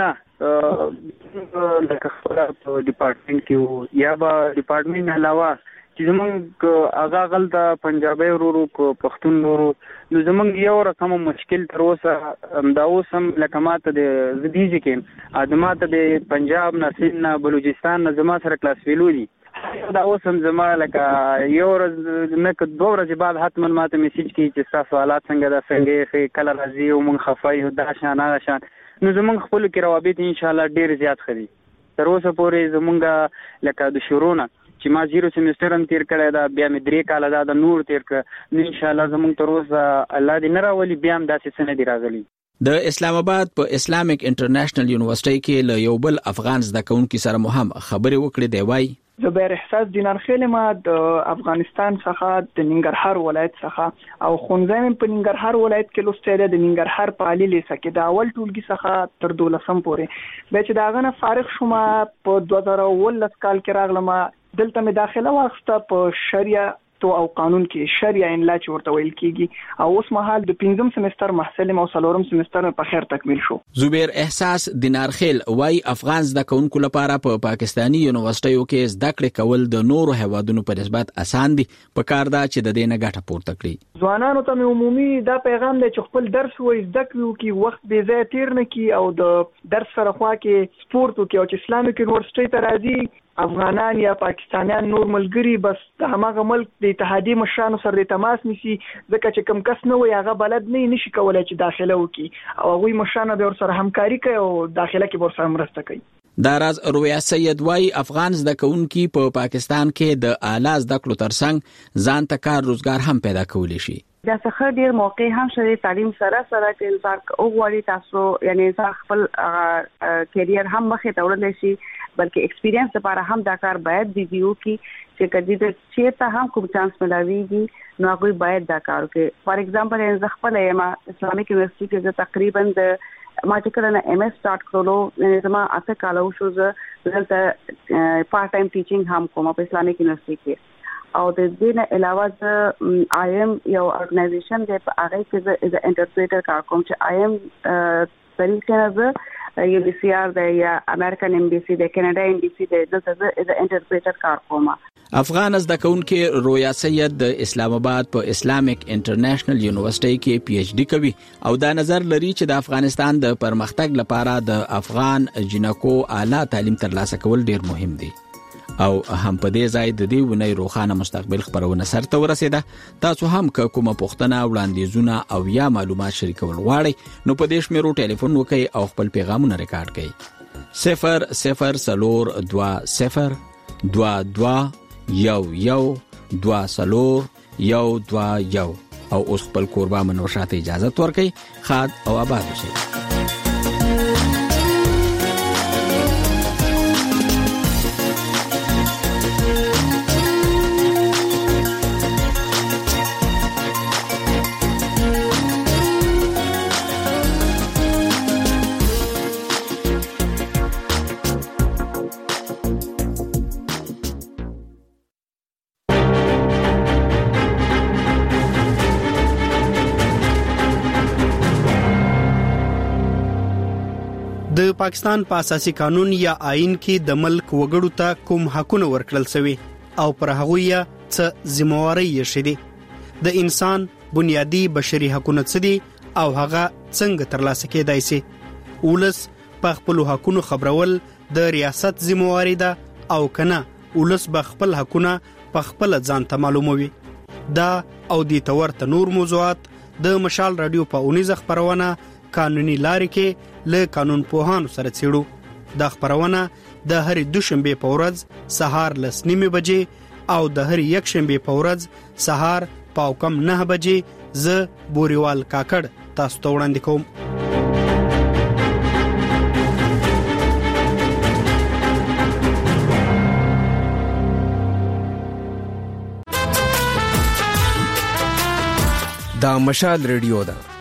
نه لکه خپل په ډپارټمنټ کې یا با ډپارټمنټ علاوه چې زمونږ هغه غلطه پنجابي ورو کو پښتون ورو نو زمونږ یو رقم مشکل تر اوسه دا اوسم لکه ماته د زديږي کې ادماته د پنجاب نه سین نه بلوچستان نه زما سره کلاس ویلو دي دا اوسم زما لکه یو ورځ نه که 2 ورځې بعد حتما ماته میسج کوي چې تاسو حالات څنګه دا څنګه کله راځي او مونږ خفای دا شان هغه شان نو زمونږ خپل کې روابط ان شاء الله ډیر زیات خري تر اوسه پورې زمونږ لکه د شروع چې ما 0 سیمستر هم تیر کړی دا بیا مې 3 کال دا نور تیر کړ ان شاء الله زمونږ تر اوسه الله دې نه راولي بیا هم داسې څه نه دی راغلي د اسلام آباد په اسلامیک انټرنیشنل یونیورسيټي کې له یو بل افغان زده کوونکو سره مهم خبرې وکړې دی وای زبیر احساس دینار خیل ما د افغانستان څخه د ننګرهار ولایت څخه او خونځم په ننګرهار ولایت کې لوستل د ننګرهار په علي لیسه کې د اول ټولګي څخه تر 12 پورې به چې داغه نه فارغ شوم په 2019 کال کې راغلم دلته مې داخله واخسته په شریعه تو او قانون کې شریعه ان لا چې ورته ویل کیږي او اوس مهال د 5م سمستر محصل او 4م سمستر په خیر تکمیل شو زبیر احساس دینار خیل وای افغان زده کوونکو لپاره په پاکستانی یونیورسيټیو کې زده کړې کول د نورو هیوادونو په نسبت اسان دي په کار دا چې د دې نه ګټه پورته کړي ځوانانو ته عمومي دا پیغام دی چې خپل درس وای زده کړو کې وخت به ځای تیر نه کی او د درس سره خوا کې سپورت او چې اسلامي یونیورسيټي ته راځي افغانان یا پاکستانیان نور ملګری بس د هغه ملک د اتحادیې مشرانو سره د تماس نیسي ځکه چې کم کس نه وي هغه بلد نه نشي کولای چې داخله وکړي او هغه مشرانو به ور سره همکاري کوي او داخله کې ور سره مرسته کوي داراز رویا سید وای افغان زده کوونکي په پاکستان کې د اعلی زده کړو ترڅنګ ځان ته کار روزګار هم پیدا کولی شي دا څخه ډیر موقع هم شته تعلیم سره چې انسان اوغوري تاسو یعنی انسان خپل کیریئر هم مخه ته وړل شي بلکې ایکسپیرینس لپاره هم دا کار باید دیو کی چې کدی د چیرته هم کوم چانس ملاويږي نو هغه باید دا کار وکړي فار ایگزامپل زه خپل ما اسلامیک یونیورسيټي کې تقریبا د ما چې کله نه MS سٹارټ کړلو زما اته کالو شو زه دلته پارت ټایم ټیچینګ هم کوم په اسلامیک یونیورسيټي کې او د دې نه علاوه د IM یو ارګنایزیشن دی په هغه کې د انټرپریټر کار کوم چې IM طریقې UBCR د یا امریکن امبیسي د کینیډا امبیسي د انټرپریټر کار کوم افغان زده کوونکي رویا سید د اسلام آباد په اسلامیک انټرنیشنل یونیورسيټي کې PhD کوي او دا نظر لري چې د افغانستان د پرمختګ لپاره د افغان جنکو اعلی تعلیم ترلاسه کول ډیر مهم دي او هم په دې ځای د دې ونې روخانه مستقبل خبرونه سرته ورسېده تاسو هم کومه پوښتنه وړاندیزونه او یا معلومات شریکول غواړئ نو په دې شمیرو ټلیفون وکړئ او خپل پیغامونه ریکارډ کړئ 0020221122 او اوس خپل کوربه منوشاته اجازه ورکړئ خاد او آباد اوسئ د پاکستان په اساسي قانون یا آئین کې د ملک وګړو ته کوم حقونه ورکړل شوی او پر هغه یې څه ذمہواری یې شې د انسان بنیادی بشري حقونه څه دي او هغه څنګه ترلاسه کېدای شي ولس په خپل حقونو خبرول د ریاست ذمہواری ده او کنه ولس به خپل حقونه په خپل ځان ته معلوموي. دا او د تورته نور موضوعات د مشال رادیو په 19 خبرونه قانوني لارې کې له قانون پوهانو سره څېړو. دا خبرونه د هر دوشنبه په ورځ سهار 9:30 بجې او د هر یک شنبه په ورځ سهار 9:30 بجې ز بوريوال کاکړ تاسو ته وړاندې کوم. دا مشال ریډیو ده